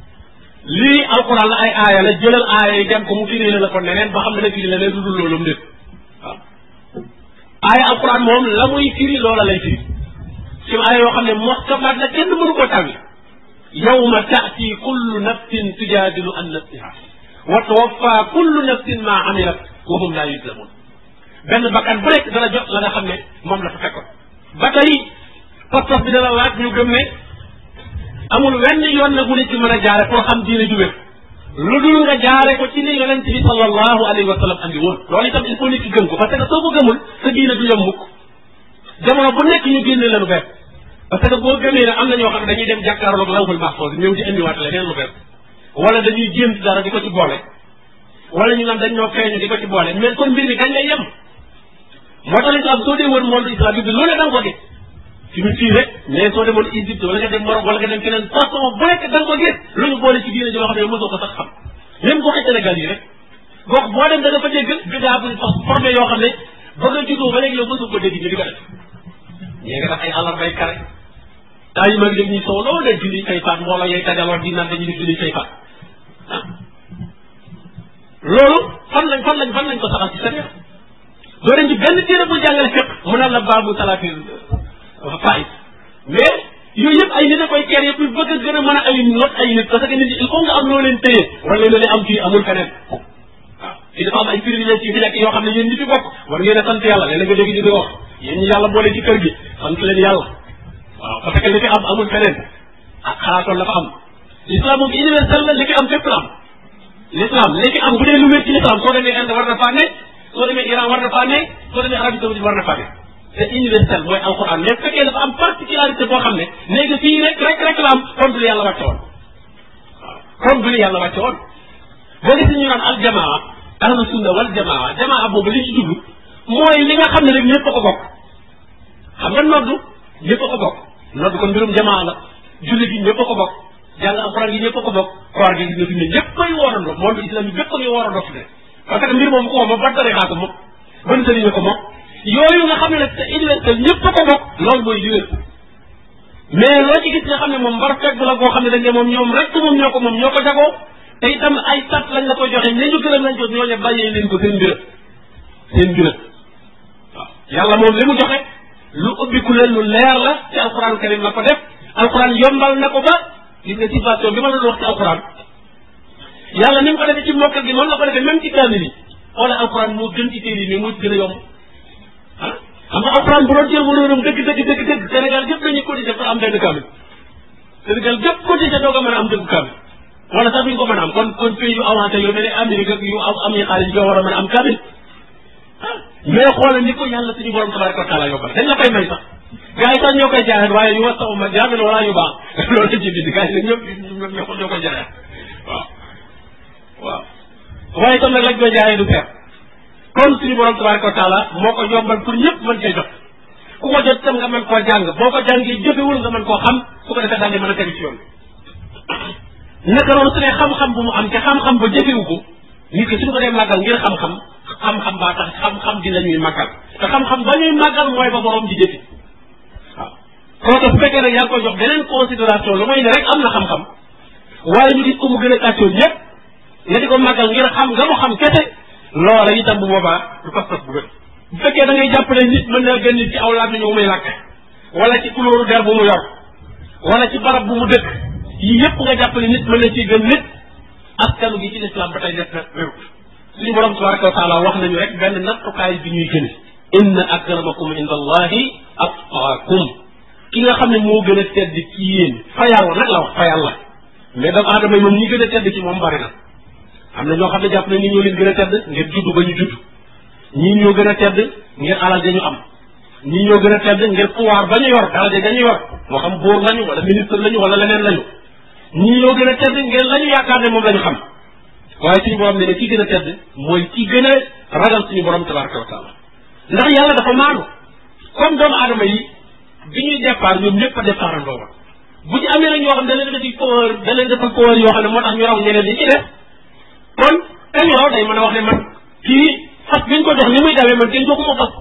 lii alquran la ay aaya la jëlal aaya yi dem ko mu firi la ko neneen ba xam ne na firi leneen du dul loolu mu dét waaw aaya alquran moom la muy firi loola lay firi ci aaya yoo xam ne moskamaat la kenn mënu koo tàngi yawma taati kullu nafsin tujaadilu an nafsiha wa tuwaffa kullu nafsin ma amilat wa hum la yuzlamun benn bakkan bu nekk dana jot la nga xam ne moom la fa fekkoon ba tey pas-pas bi dana laaj ñu gëm ne amul wenn yoon na bu nit ci mën a jaare pour xam diine ju wér lu dul nga jaare ko ci ni yonent bi sallallahu alayhi wa sallam andi woon loolu itam il faut nit ki gëm ko parce que soo ko gëmul sa diine du yem mukk jamono bu nekk ñu génne leen bees parce que boo gëmee ne am na ñoo xam ne dañuy dem jàkkaarloog lawhul mahfuz ñëw di indiwaat leneen lu bees wala dañuy jéem dara di ko ci boole wala ñu naan dañ ñoo feeñu di ko ci boole mais kon mbir mi kañ lay yem moo tax l'islam soo dee wër monde islamique bi lu ne da nga ko gis fi mu fii rek mais soo demoon Égypte wala nga dem Maroc wala nga dem feneen façon bu nekk da nga ko gis lu ñu boole ci diine ji loo xam ne mosoo ko sax xam même goxi Sénégal yi rek gox boo dem da nga fa dégg bidaa bu formé yoo xam ne ba nga juddoo ba léegi yow mosoo ko dégg ñu di ko def ñee nga def ay àllar bay kare daa yi mag dég ñuy sow loolu leen julli say faat mbooloo yooyu dajaloo di naan dañuy def julli say faat ah loolu fan lañ fan lañ fan lañ ko saxal ci sariya doo dem ci benn téere bu jàngale fépp mu naan la baabu salaatil faid mais yooyu yëpp ay nit a koy keer yëpp bëgg a gën a mën a ay not ay nit parce que nit ñi il faut nga am loo leen téye wala leen am fii amul feneen waaw fii dafa am ay privilèges yi fi nekk yoo xam ne yéen ñi fi bokk war ngeen a sant yàlla léeg-léeg nga dégg ñu di wax yéen ñi yàlla boole ci kër gi sant leen yàlla waaw parce que li fi am amul feneen ak xalaatoon la fa am l'islam moom universel la li fi am fépp la am l'islam li fi am bu dee lu wér ci l'islam soo demee Inde war na faa ne soo demee Iran war na faa ne soo demee Arabie Saoudite war na faa ne c'est universel mooy alquran mais bu fekkee dafa am particularité boo xam ne léegi fii rek rek rek la am comme du yàlla wàcce woon waaw comme du yàlla wàcce woon boo gis ñu naan al jamaa ahlu sunna wal jamaa jamaa boobu li ci jublu mooy li nga xam ne rek ñëpp a ko bokk xam nga noddu ñëpp a ko bokk noddu kon mbirum jamaa la julli gi ñëpp a ko bokk jàng alquran gi ñëpp a ko bokk koor gi nga fi ne ñëpp koy woorandoo monde islam yi ñëpp a ngi woorandoo fi ne parce que mbir moom ko moom ban tarixaa ko moom ban sëriñ ko moom yooyu nga xam ne nag c'est universel ñëpp a ko bokk loolu mooy li wér mais loo ci gis nga xam ne moom mbar fekk la boo xam ne dañ ne moom ñoom rek moom ñoo ko moom ñoo ko jagoo te itam ay sat lañ la koy joxe ne ñu gërëm lañ ko ñooñu bàyyee leen ko seen mbir seen mbir waaw yàlla moom li mu joxe lu ubbiku leen lu leer la ci alquran karim la ko def alquran yombal na ko ba gis nga situation bi ma doon wax ci alquran yàlla ni mu ko defee ci mokkal gi moom la ko defee même ci kaamil yi wala alquran moo gën ci téere yi mais moo gën a yomb ah xam nga alquran bu doon jël waloonam dëgg dëgg dëgg dëgg Sénégal gépp dañuy cotiser pour am benn kaamil Sénégal gépp cotiser doog a mën a am dëgg kaamil wala sax duñ ko mën a am kon kon pays yu avancé yu mel ne Amérique ak yu am am yi xaalis yoo war a mën a am kaamil ah mais xoolal ni ko yàlla suñu borom tabaraka wa taala yobbal dañ la koy may sax gars yi sax ñoo koy jaaxal waaye yu wasaw ma jaaxal wala yu baax loolu la ci bind gars yi nag ñoom ñoo ñoo koy jaaxal waaw waaw waaye itam nag lañ koy jaayee du seet kon suñu borom tabaraka wa taala moo ko yombal pour ñëpp mën cee jot ku ko jot itam nga mën koo jàng boo ko jàngee jëfewul nga mën koo xam su ko defee daal di mën a tegu ci yoon naka noonu su ne xam-xam bu mu am te xam-xam ba jëfewu ko nit ki suñu ko dee màggal ngir xam-xam xam-xam baa tax xam-xam di la ñuy màggal te xam-xam ba ñuy màggal mooy ba borom di jëfi waaw kooku su fekkee nag yaa ngi koy jox beneen considération lu may ne rek am na xam-xam waaye ñu gis ko mu gën a kàccoon ñëpp nga di ko màggal ngir xam nga mu xam kese loola itam bu boobaa du pas-pas bu gën bu fekkee da ngay jàppale nit mën na gën nit ci aw laaj ñu muy làkk wala ci couleur der bu mu yor wala ci barab bu mu dëkk yii yëpp nga jàppale nit mën na ci gën nit askanu gi ci l'islam ba tey def na wéru suñu borom tabaraka wa taala wax nañu rek benn nattukaay bi ñuy gën inna akramakum inda allahi atqaakum ki nga xam ne moo gën a tedd ci yéen fa yàlla nag la wax fa yàlla mais doomu aadama yi moom ñi gën a tedd ci moom bari na am na ñoo xam ne jàpp na ni ñoo leen gën a tedd ngir judd ba ñu judd ñii ñoo gën a tedd ngir alal dañu am ñii ñoo gën a tedd ngir pouvoir ba ñu yor daraja dañu yor moo xam buur lañu wala ministre lañu wala leneen lañu ñii ñoo gën a tedd ngir lañu yaakaar ne moom lañu xam waaye suñu borom ne ne ki gën a tedd mooy ki gën a ragal suñu borom tabaraka wa taala ndax yàlla dafa maanu comme doomu aadama yi bi ñuy départ ñoom ñëpp a départ andoo woon bu ci amee nag ñoo xam ne da leen defi power da leen defal power yoo xam ne moo tax ñu raw ñeneen ñi ci def kon kañ raw day mën a wax ne man kii fas bi ñu ko jox ni muy dawee man kenn joxuma fas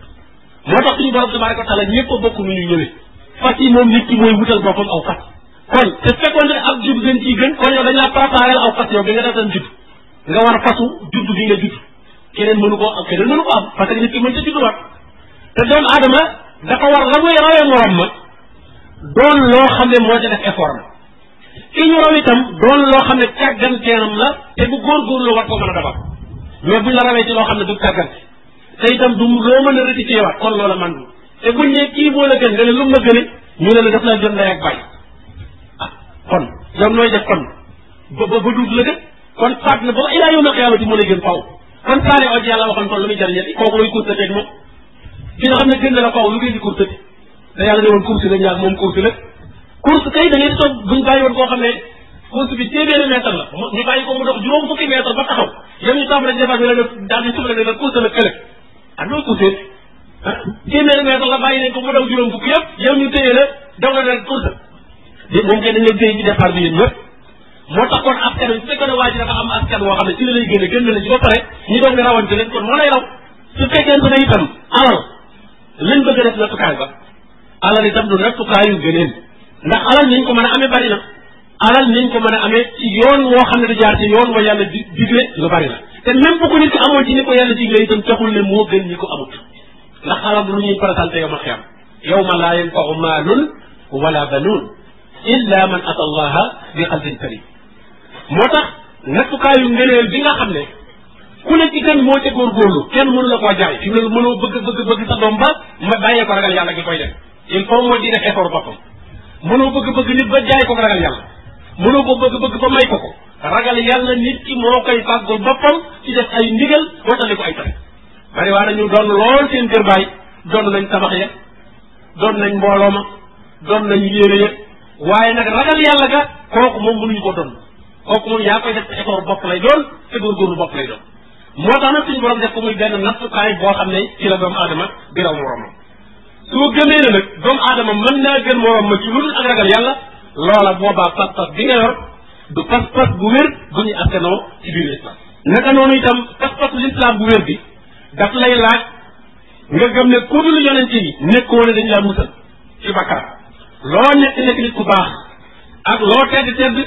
moo tax suñu borom tabaraka wa taala ñëpp a bokk nu ñu ñëwee fas yi moom nit ki mooy wutal boppam aw fas kon te fekkoon ne ak judd gën ciy gën kon yow dañ laa préparé aw fas yow bi nga datan judd nga war a fasu judd bi nga judd keneen mënu ko am keneen mënu ko am parce que nit ki mën ta judduwaat te doomu aadama dafa war la muy rawee morom ma doon loo xam ne moo ca def effort na ki ñu raw itam doon loo xam ne càgganteenam la te bu góorgóorlu war ko mën a defar mais buñ la rawee ci loo xam ne du càggante te itam du loo mën a rectifié waat kon loola man te buñ ne kii moo la gën nga ne lu mu la gëne ñu ne la daf la jot ndey ak bàyyi ah kon yow nooy def kon ba ba ba duut la gën kon faat na ba ilaa yow na xiyaamati moo lay gën faw kon saale oj yàlla waxoon kon lu muy jariñet kooku looy courseteeg moom ki nga xam ne gën na la faw lu ngeen di courseti te yàlla ne woon course la ñaar moom course la course kay da ngay toog buñ bàyyi woon koo xam ne course bi téeméeri mètre la ñu bàyyi ko mu dox juróom fukki mètre ba taxaw yow ñu tàmbale ci defaat ñu la def daal di suufle ne la course la kële ah nooy course ah téeméeri mètre la bàyyi nañ ko mu daw juróom fukki yëpp yow ñu téye la daw la ne course dé moom kay dañ leen téye ci départ bi yéen ñëpp moo tax kon askan wi su fekkee ne waa ji dafa am askan woo xam ne ci la lay génne gën na la ci ba pare ñu doog ne rawante leen kon moo lay raw su fekkente ne itam alal lañ bëgg a def nattukaay ba alal itam du nattukaayu gëneen ndax alal niñ ko mën a amee bari na alal niñ ko mën a amee ci yoon woo xam ne du jaar ci yoon wa yàlla di digle lu bari na te même bu ko nit ki amoon ci ni ko yàlla digle itam taxul ne moo gën ñi ko amut ndax alal du lu ñuy présenté yow ma xiyam yawma laa yanfau maalun wala banuun illa man ata allaha bi qalbin salim moo tax nattukaayu ngëneel bi nga xam ne ku ne ci gën moo ca góorgóorlu kenn mënu la koo jaay fi mu ne mënoo bëgg bëgg bëgg sa doom ba ma bàyyee ko ragal yàlla gi koy def il faut moo di def effort boppam mënoo bëgg bëgg nit ba jaay ko ko ragal yàlla mënoo ko bëgg bëgg ba may ko ko ragal yàlla nit ki moo koy fàggul boppam ci def ay ndigal watali ko ay tere bari waa nañu doon lool seen kër baay doon nañ tabax ya doon nañ mbooloo ma doon nañ yéene ya waaye nag ragal yàlla ga kooku moom mënuñu ko doon kooku moom yaa koy def effort bopp lay doon te góorgóorlu bopp lay doon moo tax nag suñu borom def ko muy benn nattukaay boo xam ne ci la doomu aadama di raw moroomam soo gëmee ne nag doomu aadama mën naa gën moroom ma ci lu dul ak ragal yàlla loola boobaa pas-pas bi nga yor du pas-pas bu wér bu ñuy askanoo ci biir l'islam naka noonu itam pas-pasu l'islam bu wér bi daf lay laaj nga gëm ne ku dul yonent yi nekkoo ne dañu laa musal ci bakkaar loo nekk nekk nit ku baax ak loo tedd tedd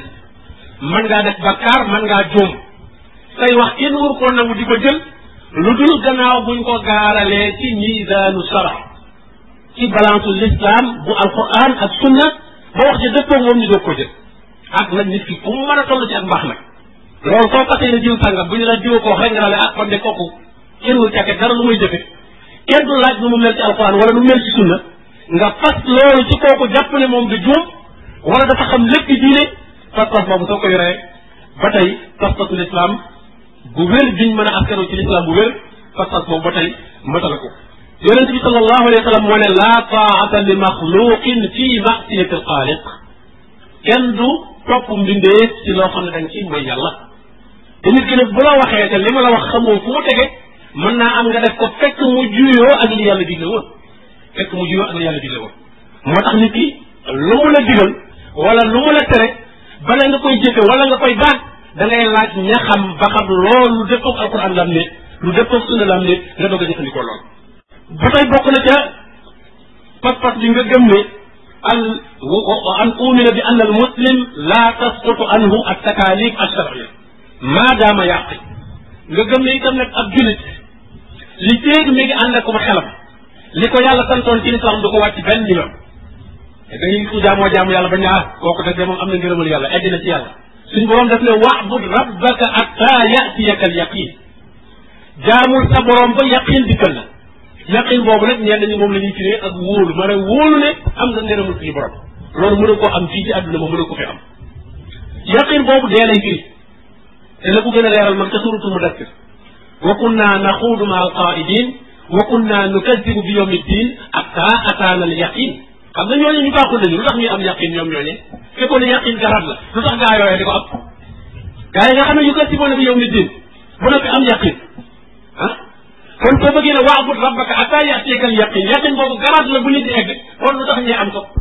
mën ngaa def bakkaar mën ngaa juum say wax kenn wur koo nangu di ko jël lu dul gannaaw buñ ko gaaralee ci miisaanu sara ci balance l'islam bu alquran ak sunna ba wax ja dëppoo moom ñu doog ko jël ak nag nit ki fu mu mën a toll ci ak mbaax nag loolu soo fasee ne jiw sàngam bu ñu la jiw ko wax rek nga ne ah kon de kooku kenn wul càkke dara lu muy jëfe kenn du laaj nu mu mel ci alquran wala nu mu mel ci sunna nga fas loolu ci kooku jàpp ne moom du juum wala dafa xam lépp diine pas-pas boobu soo ko yoree ba tey pas-pasu l'islam bu wér biñ mën a askanoo ci l'islam bu wér pas-pas boobu ba tey matala ko yonent bi sallallahu alayhi wa sallam moo ne laa taata li maxluqin fi masiyati alxaaliq kenn du topp mbindeef ci loo xam ne dañ ci mooy yàlla te nit ki nag bu la waxee te li ma la wax xamoo fu mu tege mën naa am nga def ko fekk mu juyoo ak li yàlla digle woon fekk mu juyoo ak li yàlla digle woon moo tax nit ki lu mu la digal wala lu mu la tere bala nga koy jëfe wala nga koy baat da ngay laaj ña xam ba xam loolu lu dëppoog alquran lam ne lu dëppoog sunna lam ne nga doog a jëfandikoo lool ba tey bokk na ca pas-pas bi nga gëm ne al an umina bi anna al muslim la tasqutu anhu at takalif al shar'iyya maadaama yàqi nga gëm ne itam nag ab julit li téeg mi ngi ànd ak ko xelam li ko yàlla santoon ci lislam du ko wàcc benn yoon da ngay ku jaamoo jaamu yàlla ba ñaar kooku def de moom am na ngërëmal yàlla egg na ci yàlla suñ borom def ne wa'bud rabbaka hatta ya'tiyaka al yaqin jaamul sa borom ba yaqin dikkal la yaqin boobu nag ñenn ñi moom la ñuy firee ak wóolu maanaam wóolu ne am nga ngërëmul suñu borom loolu mën a koo am fii ci àdduna moom mën a ko fi am yaqin boobu dee lay firi te la ko gën a leeral man ca suratul mudaththir wa kunna naxuudu ma alqaidin wa kunna nukazzibu bi yawmi ddin hatta ataana al yaqin xam nga ñooñu ñu baaxul lañu lu tax ñuy am yaqin ñoom ñooñe fekkoon ne yaqin garab la lu tax gaa yooyee di ko am gaa yi nga xam ne yukazzibuuna bi yawmi ddin ba noppi am yaqin ah kon soo bëggee ne wa'bud rabbaka hatta ya'tiyaka al yaqin yaqin boobu garab la bu nit di egg kon lu tax ñuy am ko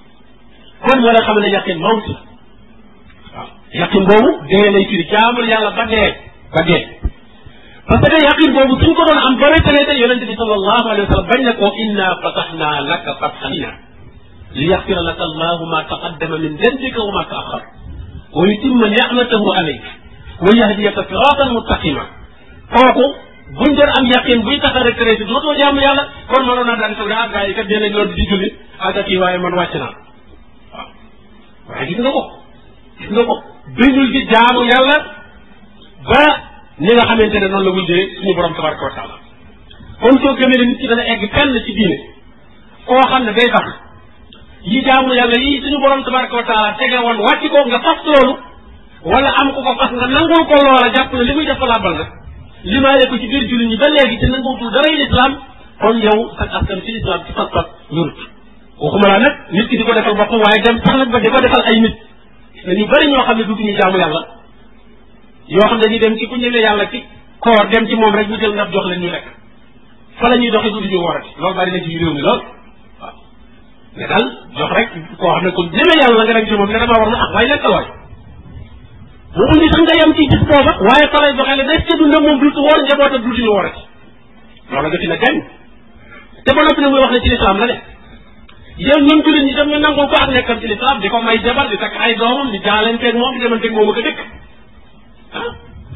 kon moo la xam ne yaqin mawt la waaw yaqin boobu dee lay firi jaamul yàlla ba dee ba dee parce que yaqin boobu suñ ko doon am ba retraité yonente bi sallallahu alayhi wa sallam bañ na ko inna fatahna laka fathan li yaxfira laka allahu ma taqaddama min dambika wa ma taaxar wa yutimma nicmatahu alayka wa yahdiyaka siratan mustaqima kooku buñ doon am yaqin buy tax a retraité dootoo jaamu yàlla kon mënoon naa daan toog daa gaa yi kat dee nañ loolu di julli aga kii waaye man wàcc naa waaw waaye gis nga ko gis nga ko bindul ci jaamu yàlla ba ni nga xamante ne noonu la wujjee suñu borom tabaraka wa taala kon soo gëmee ne nit ki dana egg fenn ci diine koo xam ne day tax yi jaamu yàlla yi suñu borom tabaraka wa taala tege woon wàcc ko nga fas loolu wala am ko ko fas nga nangul ko loola jàpp ne li muy def laabal nga limaale ko ci biir jullit ñi ba léegi te nanguutul daray lislaam kon yow sa askan ci lislaam ci fas-fas ñurut waxuma laa nag nit ki di ko defal boppam waaye dem sax nag ba di ko defal ay nit dañu bëri ñoo xam ne duutuñu jaamu yàlla yoo xam ne dañuy dem ci ku ñëwee yàlla ci koor dem ci moom rek ñu jël ndab jox leen ñu lekk fa la ñuy doxee duutuñu woorati loolu bari na ci réew mi lool waaw mais daal jox rek koo xam ne ku ñëwee yàlla nga dem ci moom ne damaa war na ah waaye lekkal waay mu undi sax nga yem ci gis booba waaye fa lay doxee ne des ca dundam moom duutu woor njabootam duutuñu woorati loolu nga fi na gañ te ba noppi ne muy wax ne ci lislaam la ne yow ñun jullit ñi tam ñu nangul ko ak nekkam ci lislaam di ko may jabar di takk ay doomam di jaalanteeg moom di demanteeg moom ak a dëkk ah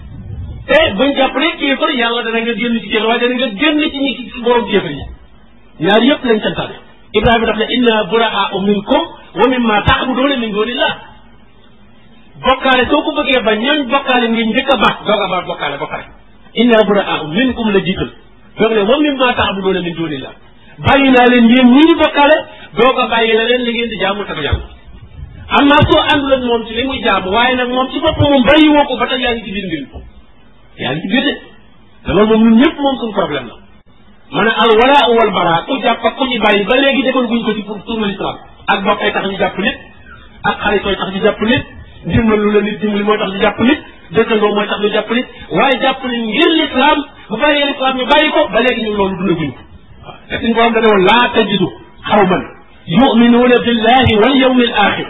te buñ jàpp ne kéefar yàlla dana nga génn ci kéefar waaye dana nga génn ci ñi ci borom kéefar yi ñaar yëpp lañ santaane Ibrahima daf ne inna buraa'u minkum wa mimma ta'buduuna min duunillah bokkaale soo ko bëggee ba ñooñ bokkaale ngi njëkk a baax doog a baax bokkaale ba pare inna buraa'u minkum la jiital doog ne wa mimma ta'buduuna min duunillah bàyyi naa leen yéen ñii di bokkaale doog a bàyyi la leen li ngeen di jaamu tak yàlla am naa soo àndul ak moom ci li muy jaamu waaye nag moom ci boppam moom bàyyi woo ko ba tax yaa ngi ci biir mbir yaa ngi ci biir de te loolu moom ñun ñëpp moom suñu problème la ma ne al walaa wal bara ku jàpp ak ku ñu bàyyi ba léegi defoon guñ ko ci pour tourner l'islam ak bokkay tax ñu jàpp nit ak xaritooy tax ñu jàpp nit ndimbal lu la nit dimbali mooy tax ñu jàpp nit dëkkandoo mooy tax ñu jàpp nit waaye jàpp nit ngir l'islam bu bàyyee l'islam ñu bàyyi ko ba léegi ñun loolu dundaguñ ko waaw te suñu borom da ne woon laa tajidu xawman yuminuuna billahi wal yawmi al axir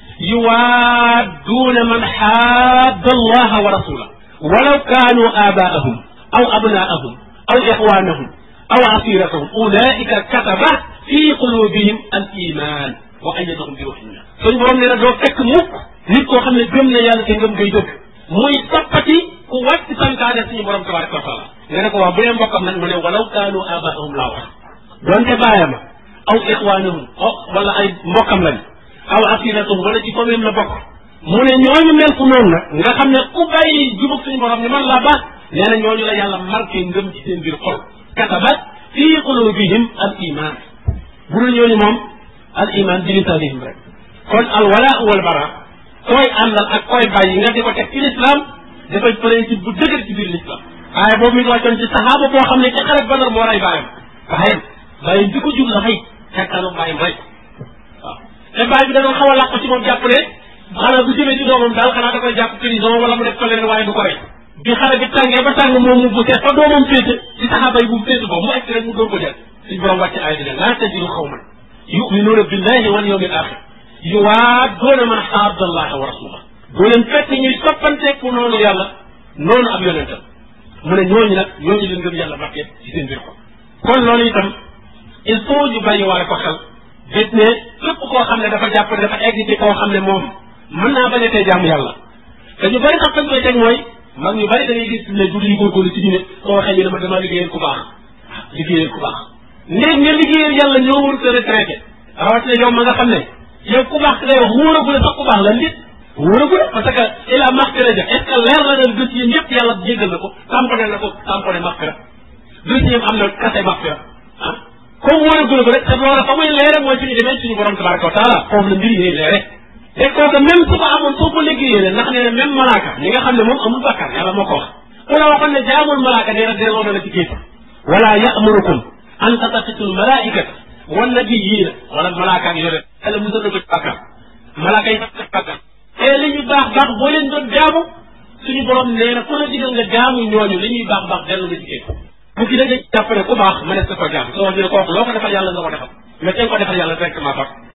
yuwaadduuna man xaadda allaha wa rasulahu walaw kaanu aabaa'ahum aw abnaa'ahum aw ixwaanahum aw asiiratahum ulaa'ika kataba fi quluubihim al iman wa ayyadahum bi ruuhin minhu suñu borom nee na doo fekk mukk nit koo xam ne gëm na yàlla te ngëm ngay dëgg muy toppati ku wàcc santaane suñu borom tabaraka wa taala nga ne ko waaw bu dee mbokkam nag mu ne walaw kaanu aabaa'ahum laa wax doonte baayama aw ixwaanahum wala ay mbokkam lañ aw asiratahum wala ci famille la bokk mu ne ñooñu mel ku noonu nag nga xam ne ku bàyyi jubug suñu borom ni man laa baax nee na ñooñu la yàlla marqué ngëm ci seen biir xol katabat fii qulubihim al iman bu dul ñooñu moom al iman bi lisaanihim rek kon al wala wal bara koy àndal ak koy bàyyi nga di ko teg ci l'islam dafay principe bu dëgër ci biir l'islam waaye boobu mi ngi wàccoon ci saxaaba boo xam ne ci xarit Badar moo rey bàyyam bàyyam bàyyam di ko jub la xëy fekkaanam bàyyam rey waaw te bàyyi bi da doon xaw a làq ci moom jàpp ne xanaa bu jëmee ci doomam daal xanaa da koy jàpp prison wala mu def ko leneen waaye du ko rey bi xale bi tàngee ba tàng moom mu bu seet fa doomam féete ci saxaaba yi bu féete boobu mu egg rek mu doon ko jël suñ borom wàcce aaya di leen laa tajidu xawman yuminuuna billahi wal yawmil axir yuwaadduuna man xaadda allaha wa rasulahu doo leen fekk ñuy soppanteeg ku noonu yàlla noonu ab yonentam mu ne ñooñu nag ñooñu leen gëm yàlla barkeet ci seen biir ko kon loolu itam il faut ñu bàyyi waale ko xel gis ne képp koo xam ne dafa jàpp ne dafa egg ci koo xam ne moom mën naa bañ a tey jaamu yàlla te ñu bëri sax fañ koy teg mooy mag ñu bëri da ngay gis ne du ñu góorgóorlu ci diine soo waxee ñu ne ma dama liggéeyal ku baax liggéeyal ku baax ndéeg nga liggéeyal yàlla ñoo wër sa retraité rawatina yow ma nga xam ne yow ku baax ki day wax wóoragule sax ku baax la nit wóoragule parce que il a maxfira ja est ce que leer na leen dossier ñëpp yàlla jéggal na ko tamponné na ko tamponné maxfira dossier am na kase maxfira ah comme wóoragule ko rek te loola fa muy leere mooy suñu demee suñu borom tabaraka wa taala foofu la mbir yi leere te kooku même su ko amoon soo ko liggéey yéene ndax nee na même malaaka li nga xam ne moom amul bàkkaar yàlla moo ko wax ku la waxoon ne jaamul malaaka nee na delloo na la ci kéefar wala ya'murukum an tattaxisul malaikata wan nabiyyiina wala malaaka ak yore yàlla musal na ko ci bàkkaar malaaka yi bàkkaar te li ñu baax baax boo leen doon jaamu suñu borom nee na ku la digal nga jaamu ñooñu li ñuy baax baax dellu nga ci kéefar bu ki dañ jàpp ne ku baax ma ne sa ko jaam soo wax ñu ne ko wax loo ko defal yàlla nga ko defal mais kenn ko defal yàlla directement